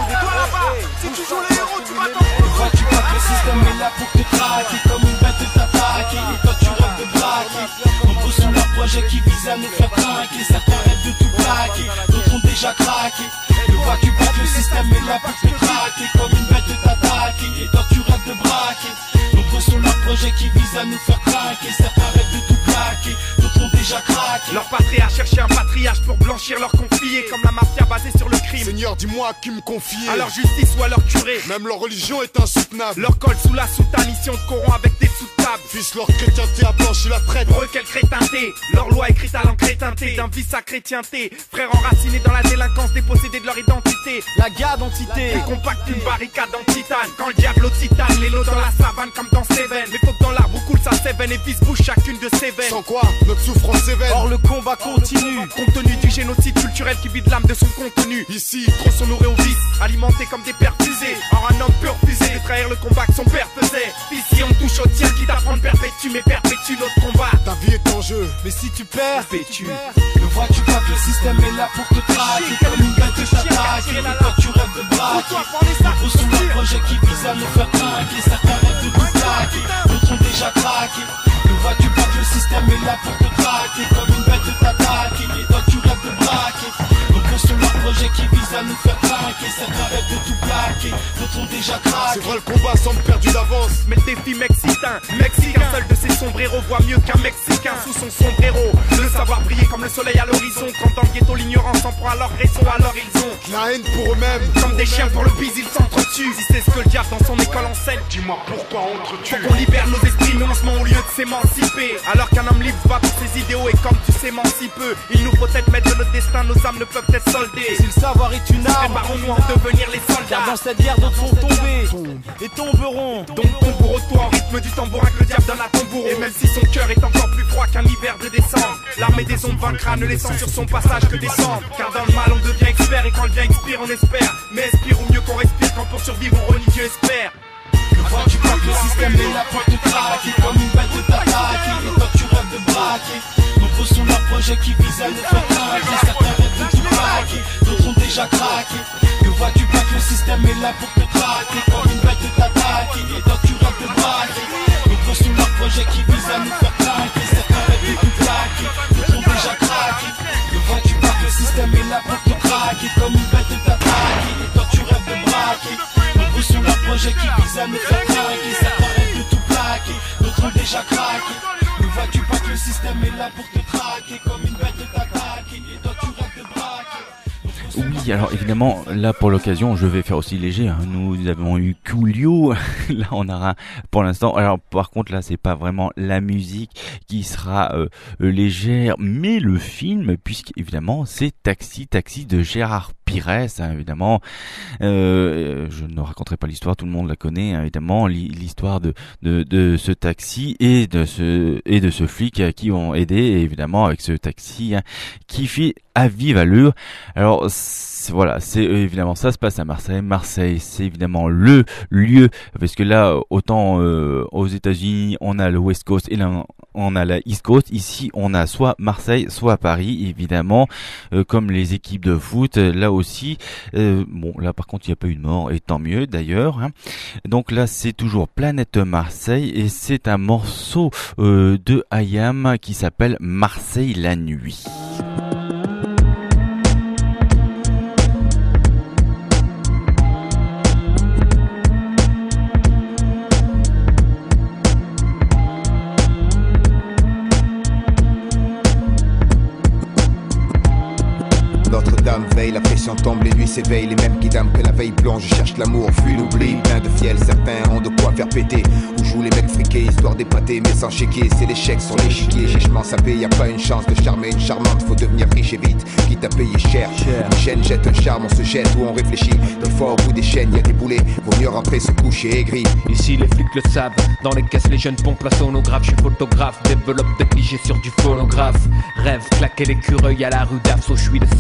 projet qui vise à nous faire craquer. Certains rêvent de tout plaquer, d'autres ont déjà craqué. Ne vois-tu pas que le système est là pour te craquer, comme une bête de t'attaquer, et toi tu rêves de braquer. Nombreux sont leurs projets qui visent à nous faire craquer. Certains rêvent de tout plaquer, d'autres ont déjà craqué. Leur patria cherchait un patriarche pour blanchir leurs confiés, comme la mafia basée sur le crime. Seigneur, dis-moi à qui me confier. À leur justice ou à leur curé. Même leur religion est insoutenable. Leur colle sous la soutane, ici on te corrompt avec des sous-tables. Fils, leur chrétienté a blanchi la traite. Pour eux, quelle crétinté. Leur loi écrite à l'encre teintée d'un vice à chrétienté. Frères enracinés dans la délinquance, dépossédés de leur identité. La garde entité. Ils compactent une barricade en titane. Quand le diable au titane, les lots dans la savane comme dans Seven. Mais faut que dans l'arbre coule sa Seven et vise bouche chacune de ses veines. Sans quoi, notre souffrance s'éveille. Or le combat continue. Compte tenu du génocide culturel qui vide l'âme de son contenu. Ici, trop sont nourris au vice, alimentés comme des perfusés. Or un homme peut refuser de trahir le combat que son père faisait. Ici on touche au tir qui t'apprend de perpétue, mais perpétue notre combat. Ta vie est en jeu, mais si tu perds, perpétue. Ne vois-tu pas que le système est là pour te traquer, comme une bête de t'attaquer, et toi tu rêves de braquer. Nombreux sont leurs projets qui visent à nous faire craquer. Certains rêvent de tout plaquer, d'autres ont déjà craqué. Ne vois-tu pas que le système est là pour te traquer, comme une bête de t'attaquer, et toi tu rêves de braquer. Nombreux sont leurs projets qui visent à nous faire craquer. Certains rêvent de tout plaquer, d'autres ont déjà craqué. C'est vrai, le combat semble perdu d'avance, mais le défi mexicain, Mexicain seul de ses sombreros voit mieux qu'un Mexicain sous son sombrero. Le savoir briller comme le soleil à l'horizon. Quand dans le ghetto l'ignorance s'en prend à leur raison, alors ils ont la haine pour eux-mêmes. Comme des chiens pour le bise, ils s'entretuent. Si c'est ce que le diable dans son école enseigne, dis-moi pourquoi on entretue. Faut qu'on libère nos esprits noncement au lieu de s'émanciper. Alors qu'un homme libre va pour ses idéaux et comme tu s'émancipes peu, il nous faut être maître de notre destin, nos âmes ne peuvent être soldées. Si le savoir est une arme, préparons-nous à devenir les soldats. Car dans cette guerre d'autres sont tombés et tomberont. Donc tombereau-toi en rythme du tambourin que le diable donne à ton bourreau. Et même si son cœur est encore plus froid qu'un hiver de décembre, l'armée des ombres vaincra, ne laissant sur son passage que des cendres. Car dans le mal on devient expert et quand le bien expire on espère. Mais expire ou mieux qu'on respire quand pour survivre on renie Dieu espère. Ne vois-tu pas que le système est là pour te traquer, comme une bête de t'attaquer, et toi tu rêves de braquer. Nombreux sont leurs projets qui visent à nous faire craquer. Certains rêvent de tout plaquer, d'autres ont déjà craqué. Ne vois-tu pas que le système est là pour te traquer, comme une bête de t'attaquer, et toi tu rêves de braquer. Nombreux sont leurs projets qui visent à nous faire craquer. Certains rêvent de tout plaquer, d'autres ont déjà craqué. Ne vois-tu pas que le système est là pour te traquer, comme une bête de t'attaquer, et toi tu rêves de braquer. Nombreux sont leurs projets qui visent à nous faire craquer. Certains rêvent de tout plaquer, d'autres ont déjà craqué. Ne vois-tu pas que le système est là pour te traquer, comme une bête de t'attaquer, et toi tu rêves de braquer. Oui, alors évidemment, là pour l'occasion, je vais faire aussi léger. Hein. Nous avons eu Coolio, là on aura pour l'instant. Alors par contre, là c'est pas vraiment la musique qui sera euh, légère, mais le film, puisque évidemment c'est Taxi, Taxi de Gérard Pires, hein, évidemment. Euh, je ne raconterai pas l'histoire, tout le monde la connaît, hein, évidemment, l'histoire de, de de ce taxi et de ce et de ce flic qui ont aidé, évidemment, avec ce taxi hein, qui fait à vive allure. Alors c'est, voilà, c'est évidemment ça se passe à Marseille. Marseille, c'est évidemment le lieu parce que là, autant euh, aux États-Unis, on a le West Coast et là on a la East Coast. Ici, on a soit Marseille, soit Paris, évidemment, euh, comme les équipes de foot. Là aussi, euh, bon, là par contre, il n'y a pas eu de mort et tant mieux d'ailleurs. Hein. Donc là, c'est toujours Planète Marseille et c'est un morceau euh, de I A M qui s'appelle Marseille la nuit. Notre-Dame veille, la pression tombe, les nuits s'éveillent. Les mêmes qui damnent que la veille plonge, cherchent l'amour, fuient l'oubli. Plein de fiel, certains ont de quoi faire péter. Où jouent les mecs friqués, histoire d'épater, mais sans chéquier. C'est l'échec sur l'échiquier, chichement sapé. Y'a pas une chance de charmer une charmante, faut devenir riche et vite. Quitte à payer cher, une chaîne jette un charme, on se jette ou on réfléchit. Des fois au bout des chaînes, y'a des boulets, vaut mieux rentrer se coucher aigri. Ici les flics le savent, dans les caisses les jeunes pompent la sonographe. Je suis photographe, développe des clichés sur du phonographe. Rêve, claquer l'écureuil à la rue d'Afso, je suis le salaud.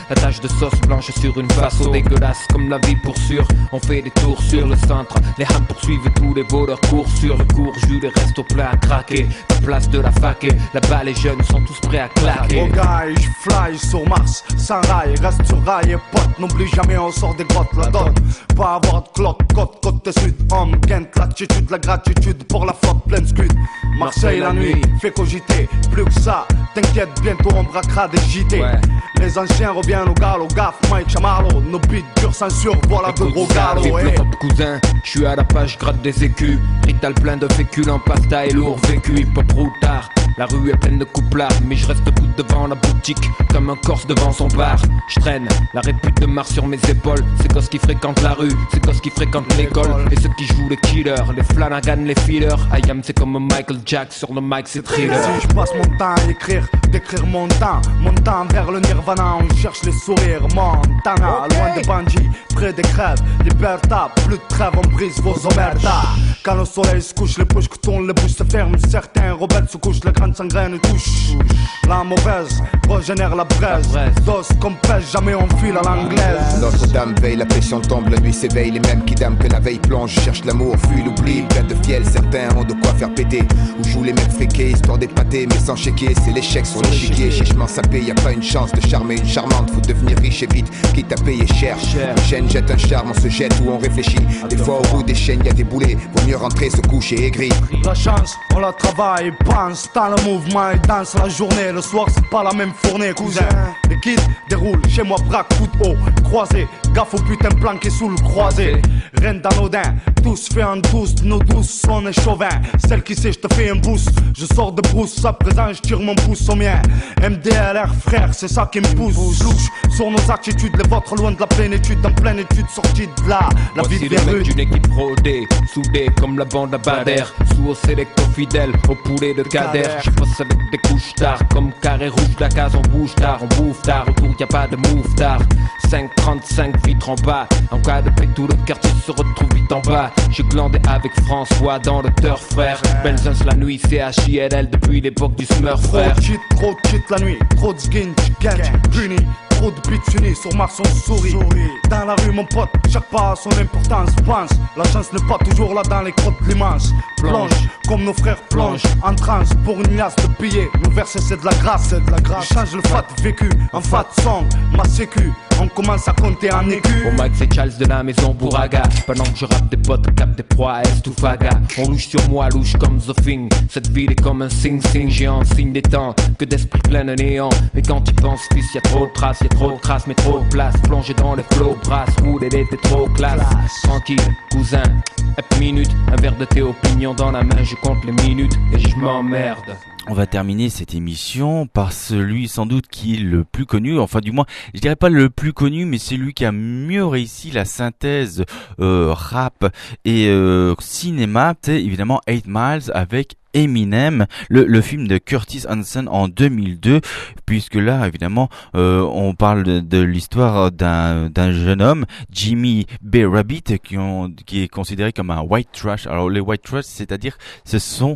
La tache de sauce blanche sur une façon dégueulasse comme la vie pour sûr. On fait des tours sur le centre. Les hams poursuivent tous les voleurs courent sur le cours. Jules reste au plat à craquer. La place de la fac et là-bas les jeunes sont tous prêts à claquer. Oh guy, je fly sur Mars, sans rail, reste sur rail et pote. N'oublie jamais on sort des grottes, la donne. Pas avoir de cloque, côte, côte sud. Homme, Kent, l'attitude, la gratitude pour la flotte pleine scud. Marseille la nuit, fait cogiter, plus que ça. T'inquiète, bientôt on braquera des J T. Ouais. Les anciens reviennent au galop, gaffe, Mike Chamarlo. Nos beats dure censure, voilà de gros galops. Hey. Cousin, je suis à la page, gratte des écus. Rital plein de féculents, pasta et lourd vécu, hip hop routard. La rue est pleine de couplards, mais je reste debout devant la boutique, comme un corse devant son bar. Je traîne la répute de Mars sur mes épaules. C'est gosses qui fréquentent la rue, c'est gosses qui fréquentent l'école. Et ceux qui jouent les killers, les Flanagan, les fillers. I am c'est comme Michael Jack sur le mic, c'est thriller. Si je passe mon temps à écrire, d'écrire mon temps, mon temps vers le nirvana, on cherche les sourires. Montana, okay. Loin des bandits, près des crèves, Liberta, plus de trêve, on brise vos omertas. Quand le soleil se couche, les bouches que tournent, les bouches se ferment. Certains rebelles se couchent, la grande sangraine touche. La mauvaise régénère la braise. Dos comme pêche, jamais on file à l'anglaise. Notre-Dame veille, la pression tombe, la nuit s'éveille. Les mêmes qui dament que la veille plonge, cherchent l'amour, fuient l'oubli. Plein de fiel, certains ont de quoi faire péter. Où jouent les mecs friqués, histoire d'épater, mais sans chéquier. C'est l'échec sur l'échiquier, chichement sapé. Y'a pas une chance de charmer une charmante. Faut devenir riche et vite, quitte à payer cher. Une chaîne jette un charme, on se jette ou on réfléchit. Des fois au bout des chaînes y'a des boulets. Vaut mieux rentrer, se coucher aigri. La chance, on la travaille, pense dans le mouvement et danse la journée. Le soir c'est pas la même fournée, cousin. Les kids déroulent, chez moi braque, coup de haut, croisé. Gaffe au putain planqué sous le croisé. Rien d'anodin, tous fait en douce, nos douces on est chauvin. Celle qui sait je te fais un boost, je sors de brousse, à présent je tire mon pouce au mien. M D L R frère, c'est ça qui me pousse. Louche sur nos attitudes, les vôtres loin de la plénitude. En pleine étude sortie de là, la vie des rues. D'une équipe rodée, soudée comme la bande à Bader. Sous au sélecto fidèle, au poulet de Kader. Je passe avec des couches tard, comme carré rouge, la case on bouge tard, on bouffe tard. Autour y'a pas de move tard. cinq trente-cinq vitres en bas. En cas de paix, tout le quartier se retrouve vite en bas. J'ai glandé avec François dans le turf, frère. Benzins la nuit, C H I L L depuis l'époque du Smurf, frère. Trop de shit, trop de shit la nuit, trop de skin, chicken, puni. Trop de beats unis sur Mars on sourit. Dans la rue mon pote, chaque pas a son importance. Pense, la chance n'est pas toujours là dans les crottes de l'immense. Plonge, comme nos frères plongent, en transe pour une liasse de billets. Nos versets c'est de la grâce, c'est de la grâce. Je change le fat vécu, en fat song, ma sécu. On commence à compter en écu. Au mic c'est Charles de la maison Bouraga. Pendant que je rappe des potes, cap des proies, est ou faga. On louche sur moi, louche comme The Thing. Cette ville est comme un sing-sing géant, signe des temps, que d'esprit plein de néant. Mais quand tu penses fils, y'a trop de traces, y'a trop de crasse, mais trop de place. Plongé dans les flots, brasse, wood, elle était trop classe. Tranquille, cousin, hep minute. Un verre de thé opinion dans la main, je compte les minutes et je m'emmerde. On va terminer cette émission par celui sans doute qui est le plus connu, enfin du moins je dirais pas le plus connu, mais c'est lui qui a mieux réussi la synthèse euh, rap et euh, cinéma, c'est évidemment eight miles avec Eminem, le, le film de Curtis Hanson en deux mille deux, puisque là évidemment euh, on parle de, de l'histoire d'un, d'un jeune homme, Jimmy B. Rabbit, qui, ont, qui est considéré comme un white trash. Alors les white trash, c'est-à-dire ce sont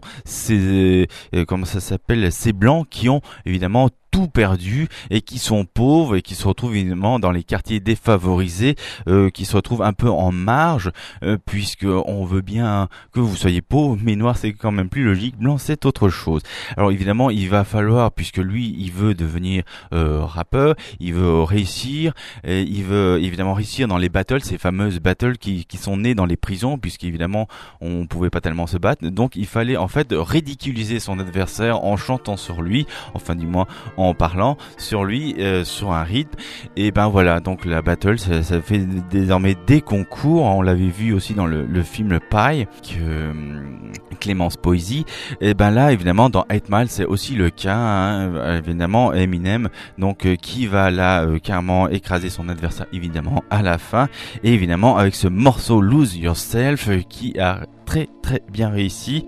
ces euh, comment ça s'appelle, ces blancs qui ont évidemment tout perdu et qui sont pauvres et qui se retrouvent évidemment dans les quartiers défavorisés, euh, qui se retrouvent un peu en marge, euh, puisque on veut bien que vous soyez pauvres, mais noir c'est quand même plus logique, blanc c'est autre chose. Alors évidemment il va falloir, puisque lui il veut devenir euh, rappeur, il veut réussir, et il veut évidemment réussir dans les battles, ces fameuses battles qui, qui sont nées dans les prisons, puisqu'évidemment on pouvait pas tellement se battre, donc il fallait en fait ridiculiser son adversaire en chantant sur lui, enfin du moins en parlant sur lui, euh, sur un rythme. Et ben voilà, donc la battle ça, ça fait désormais des concours. On l'avait vu aussi dans le, le film Pie que euh, Clémence Poésy. Et ben là évidemment dans eight miles c'est aussi le cas, hein, évidemment Eminem donc euh, qui va là euh, carrément écraser son adversaire évidemment à la fin, et évidemment avec ce morceau Lose Yourself euh, qui a très très bien réussi.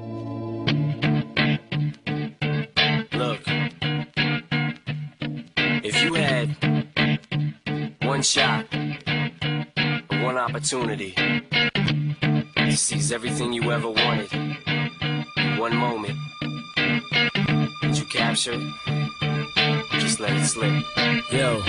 If you had one shot, one opportunity to seize everything you ever wanted, one moment, did you capture it? just let it slip. Yo.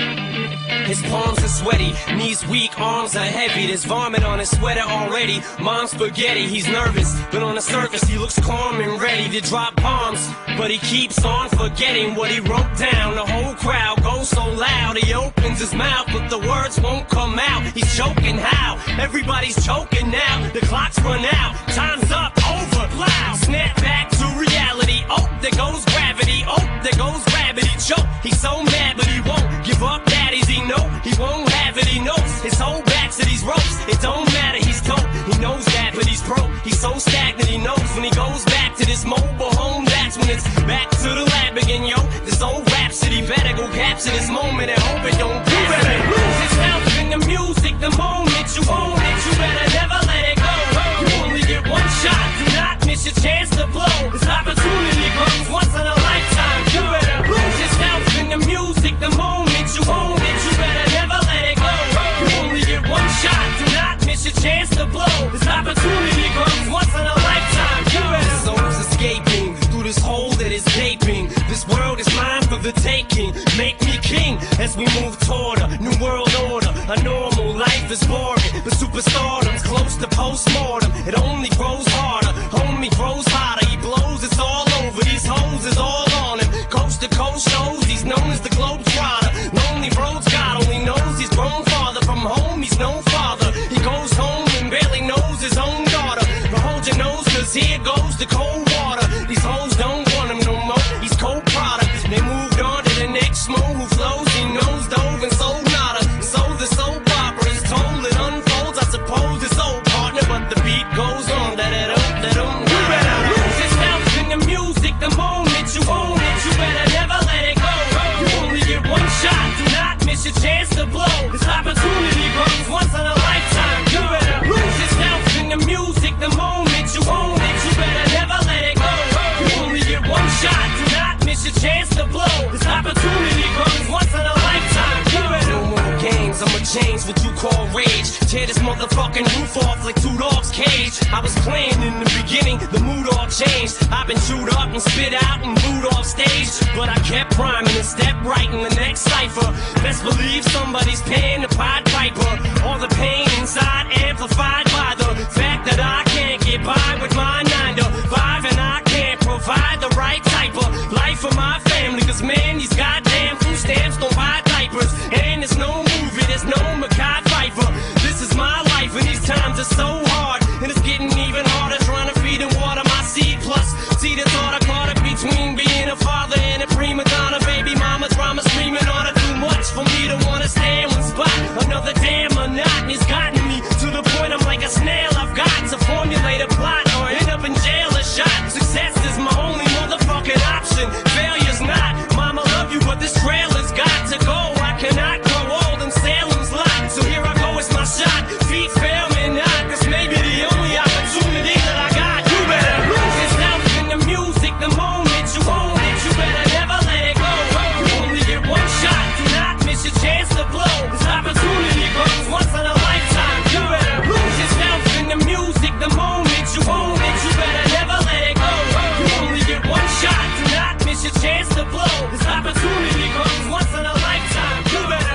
His palms are sweaty, knees weak, arms are heavy. There's vomit on his sweater already. Mom's spaghetti, he's nervous, but on the surface he looks calm and ready to drop bombs. But he keeps on forgetting what he wrote down. The whole crowd goes so loud, he opens his mouth, but the words won't come out. He's choking how? Everybody's choking now. The clock's run out, time's up, over, loud. Snap back to reality. Oh, there goes gravity. Oh, there goes gravity. Choke. He's so mad, but he won't give up. Daddies, he know he won't have it. He knows his whole back to these ropes. It don't matter. He's dope. He knows that, but he's broke. He's so stagnant. He knows when he goes back to this mobile home. That's when it's back to the lab again, yo. This old rhapsody better go capture this moment and hope it don't. You better lose yourself in the music. The moment you own it, you better never let it go. You only get one shot. Do not miss your chance to blow. This opportunity comes once in a lifetime. You better lose yourself in the music. The moment you own it, you better never let it go. You only get one shot. Do not miss your chance to blow. This opportunity comes once in a lifetime. You better. This soul's escaping through this hole that is gaping. This world is mine for the taking. Make me king as we move toward a new world order. A normal life is boring, but superstardom's close to postmortem. It only grows harder. Homie grows hotter. He blows. It's all over. These hoes is all on him. Coast to coast shows. He's known as the Globetrotter. Lonely roads. God only knows he's grown farther from home. He's no father. He goes home and barely knows his own daughter. But hold your nose, cause here goes the cold water. These hoes don't want him no more. He's cold product. They moved on to the next mo who flows. He knows dove and sold nada. So the soap opera is told. It unfolds. I suppose it's old partner, but the beat goes on. That it up, that um. You better lose yourself in the music. The moment you own it, you better never let it go. You only get one shot. Do not miss your chance to blow. This opportunity comes once in a lifetime. You better lose yourself in the music. The moment you own it, you better never let it go. You only get one shot. Do not miss your chance to blow. This opportunity comes once in a lifetime. You better. No more games. I'ma change what you call rage. Tear this motherfucking roof off like two dogs' cage. I was playing in the beginning, the mood all changed. I've been chewed up and spit out and booed off stage, but I kept rhyming and stepped right in the next cipher. Best believe somebody's paying the Pied Piper. All the pain inside amplified by the fact that I can't get by with my nine to five, and I can't provide the right type of life for my family. Cause man, these goddamn food stamps don't buy diapers, and there's no movie, there's no Mackay Pfeiffer. This is my life, and these times are so hard, and it's getting even harder trying to feed and water my seed. Plus, see the thought I caught it between being a father and a prima donna. Baby mama drama screaming on it too much for me to wanna stay in one spot. Another damn monotony's gotten me to the point I'm like a snail. I've got to formulate a plot or end up in jail or shot. Success is my only motherfucking option. Failure's not. Mama love you, but this trailer's got to go. I cannot grow old in Salem's lot. So here I go, it's my shot. Feet fail me not, cause maybe the only opportunity that I got. You better lose yourself in the music. The moment you own it, you better never let it go. You only get one shot. Do not miss your chance to blow. This opportunity comes once in a lifetime. You better lose yourself in the music. The moment you own it, you better never let it go. You only get one shot. Do not miss your chance to blow. This opportunity comes once in a lifetime. You better.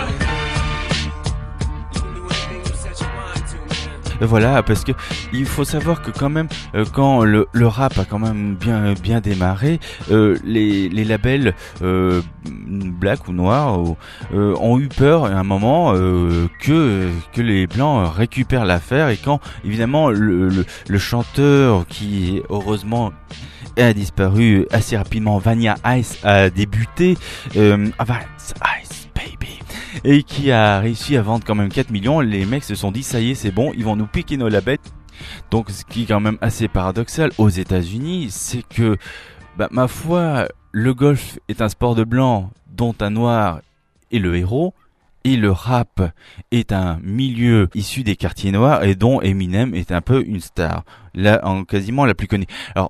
Voilà, parce que il faut savoir que quand même, euh, quand le, le rap a quand même bien bien démarré, euh, les, les labels euh, black ou noirs euh, ont eu peur à un moment euh, que que les blancs récupèrent l'affaire, et quand évidemment le, le, le chanteur qui heureusement a disparu assez rapidement, Vanilla Ice, a débuté, euh, Vanilla Ice baby, et qui a réussi à vendre quand même quatre millions, les mecs se sont dit ça y est, c'est bon, ils vont nous piquer nos labels. Donc ce qui est quand même assez paradoxal aux États-Unis, c'est que bah, ma foi, le golf est un sport de blanc dont un noir est le héros, et le rap est un milieu issu des quartiers noirs et dont Eminem est un peu une star, là en quasiment la plus connue. Alors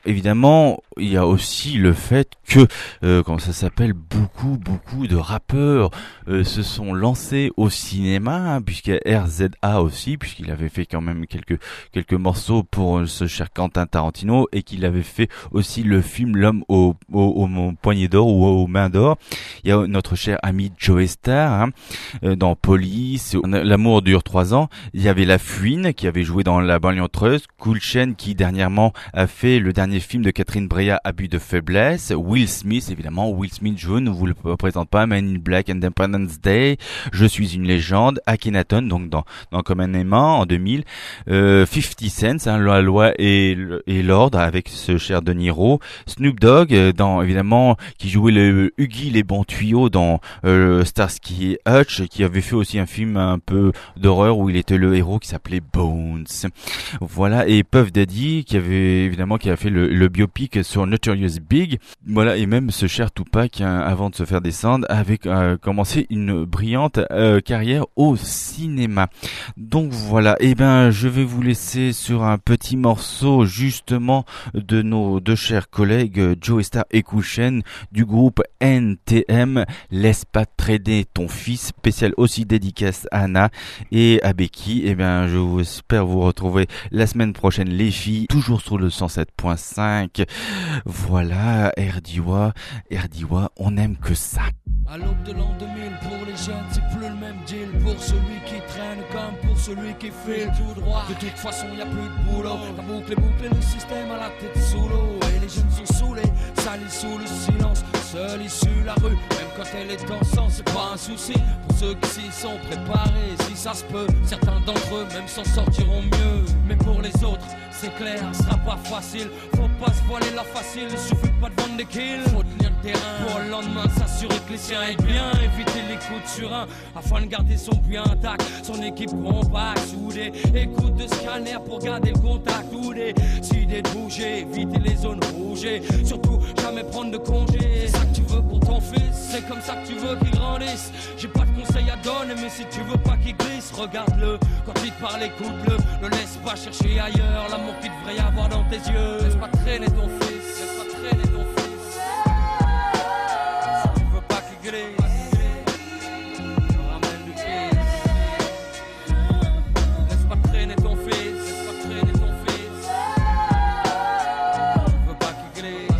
évidemment, il y a aussi le fait que, euh, comment ça s'appelle, beaucoup, beaucoup de rappeurs euh, se sont lancés au cinéma, hein, puisqu'il y a R Z A aussi, puisqu'il avait fait quand même quelques quelques morceaux pour euh, ce cher Quentin Tarantino, et qu'il avait fait aussi le film L'homme au, au, au poignet d'or ou aux mains d'or. Il y a notre cher ami Joey Starr, hein, euh, dans Police, L'amour dure trois ans. Il y avait La Fouine qui avait joué dans La banlieue treuze, Cool Chain qui dernièrement a fait le dernier film de Catherine Breillat, Abus de faiblesse, Will Smith, évidemment, Will Smith, je ne vous le présente pas, Man in Black, Independence Day, Je suis une légende, Akhenaton, donc dans, dans Comme un aimant, en deux mille, euh, cinquante Cent, hein, La loi et, et l'ordre, avec ce cher De Niro, Snoop Dogg, dans, évidemment, qui jouait le Huggy les bons tuyaux dans euh, Starsky et Hutch, qui avait fait aussi un film un peu d'horreur où il était le héros qui s'appelait Bones. Voilà, et Puff Daddy, qui avait, évidemment, qui a fait le, le biopic sur Notorious Big. Voilà, et même ce cher Tupac, hein, avant de se faire descendre, avait euh, commencé une brillante euh, carrière au cinéma. Donc voilà, et ben je vais vous laisser sur un petit morceau justement de nos deux chers collègues Joey Starr et Cool Chain du groupe N T M. Laisse pas traîner ton fils, spécial aussi dédicace à Anna et à Becky. Et ben je vous espère vous retrouver la semaine prochaine les filles, toujours sur le cent sept point cinq. Voilà, R D W, R D W, on aime que ça. À l'aube de l'an deux mille, pour les jeunes, c'est plus le même deal. Pour celui qui traîne comme pour celui qui file tout droit. De toute façon, y a plus de boulot. La boucle est bouclée, le système à la tête sous l'eau. Et les jeunes sont saoulés, salis sous le silence. Seule issue la rue, même quand elle est en sang, c'est pas un souci. Pour ceux qui s'y sont préparés, si ça se peut, certains d'entre eux même s'en sortiront mieux. Mais pour les autres, c'est clair, ce sera pas facile. Faut pas se voiler la facile, il suffit pas de vendre des kills. Faut tenir le terrain pour le lendemain, s'assurer que les siens aient bien. Éviter les coups de surin afin de garder son puits intact. Son équipe compacte, soudée. Écoute de scanner pour garder le contact. Ou décider de bouger, éviter les zones rouges. Surtout jamais prendre de congé. C'est ça que tu veux pour ton fils, c'est comme ça que tu veux qu'il grandisse. J'ai pas de conseils à donner, mais si tu veux pas qu'il glisse, regarde-le. Quand il te parle, écoute-le. Ne laisse pas chercher ailleurs l'amour qu'il devrait y avoir dans tes yeux. Laisse pas traîner ton fils, laisse pas traîner ton fils. Si tu veux pas qu'il glisse, ramène du fils. Laisse pas traîner ton fils, laisse pas traîner ton fils. Si tu veux pas qu'il glisse.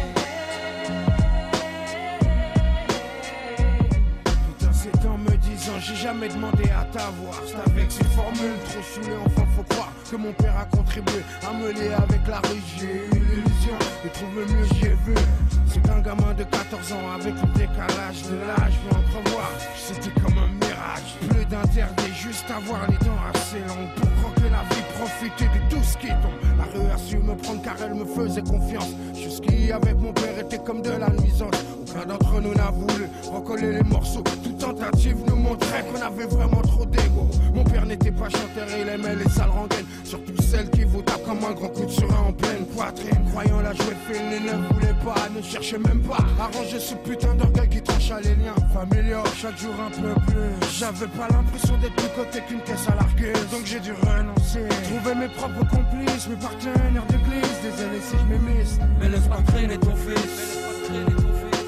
Tout en ces temps me disant, j'ai jamais demandé à t'avoir. C'est avec ces formules trop saoulées, enfin faut croire que mon père a contribué à me lier avec la rue. J'ai eu l'illusion de trouver mieux, j'ai vu. C'est un gamin de quatorze ans avec le décalage de l'âge. Je entrevoir, c'était comme un mirage. Plus d'interdit, juste avoir les dents assez longues pour croquer la vie, profiter de tout ce qui tombe. La rue a su me prendre car elle me faisait confiance. Jusqu'ici avec mon père était comme de la nuisance. Aucun d'entre nous n'a voulu recoller les morceaux. Toute tentative nous montrait qu'on avait vraiment trop d'ego. Mon père n'était pas chanteur, il aimait les sales rengaines. Surtout celles qui vous tapent comme un grand coup de surin en pleine poitrine. Croyant la jouer fine, il ne voulait pas, ne cherchait même pas à ranger ce putain d'orgueil qui trancha les liens familiaux. Chaque jour un peu plus, j'avais pas l'impression d'être plus côté qu'une caisse à larguer. Donc j'ai dû renoncer, trouver mes propres complices, mes partenaires d'église. Désolé si je m'émisse, mais laisse pas traîner ton fils, laisse pas traîner ton fils.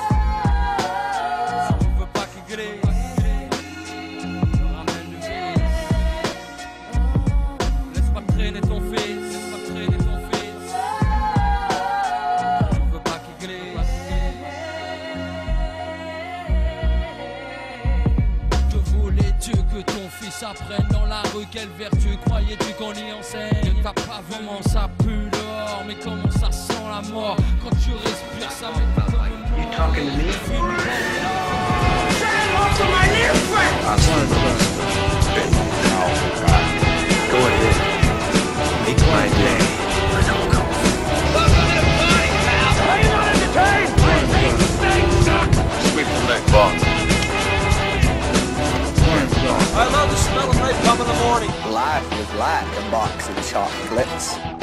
Si tu veux pas qu'il glisse. Traîner ton fils, laisse pas traîner ton fils. Je veux pas qu'il glisse. Que voulais-tu que ton fils apprenne dans la rue? Quelle vertu croyais-tu qu'on y enseigne? Ne va pas vraiment, ça pue dehors, mais comment ça sent la mort? Quand tu respires, ça met pas comme une mort. You talking to me? Go ahead. Make my day. Welcome to the party, pal. Are you not entertained? I hate the state, suck. Sweep the leg, boss. I love the smell of napalm in the morning. Life was like a box of chocolates.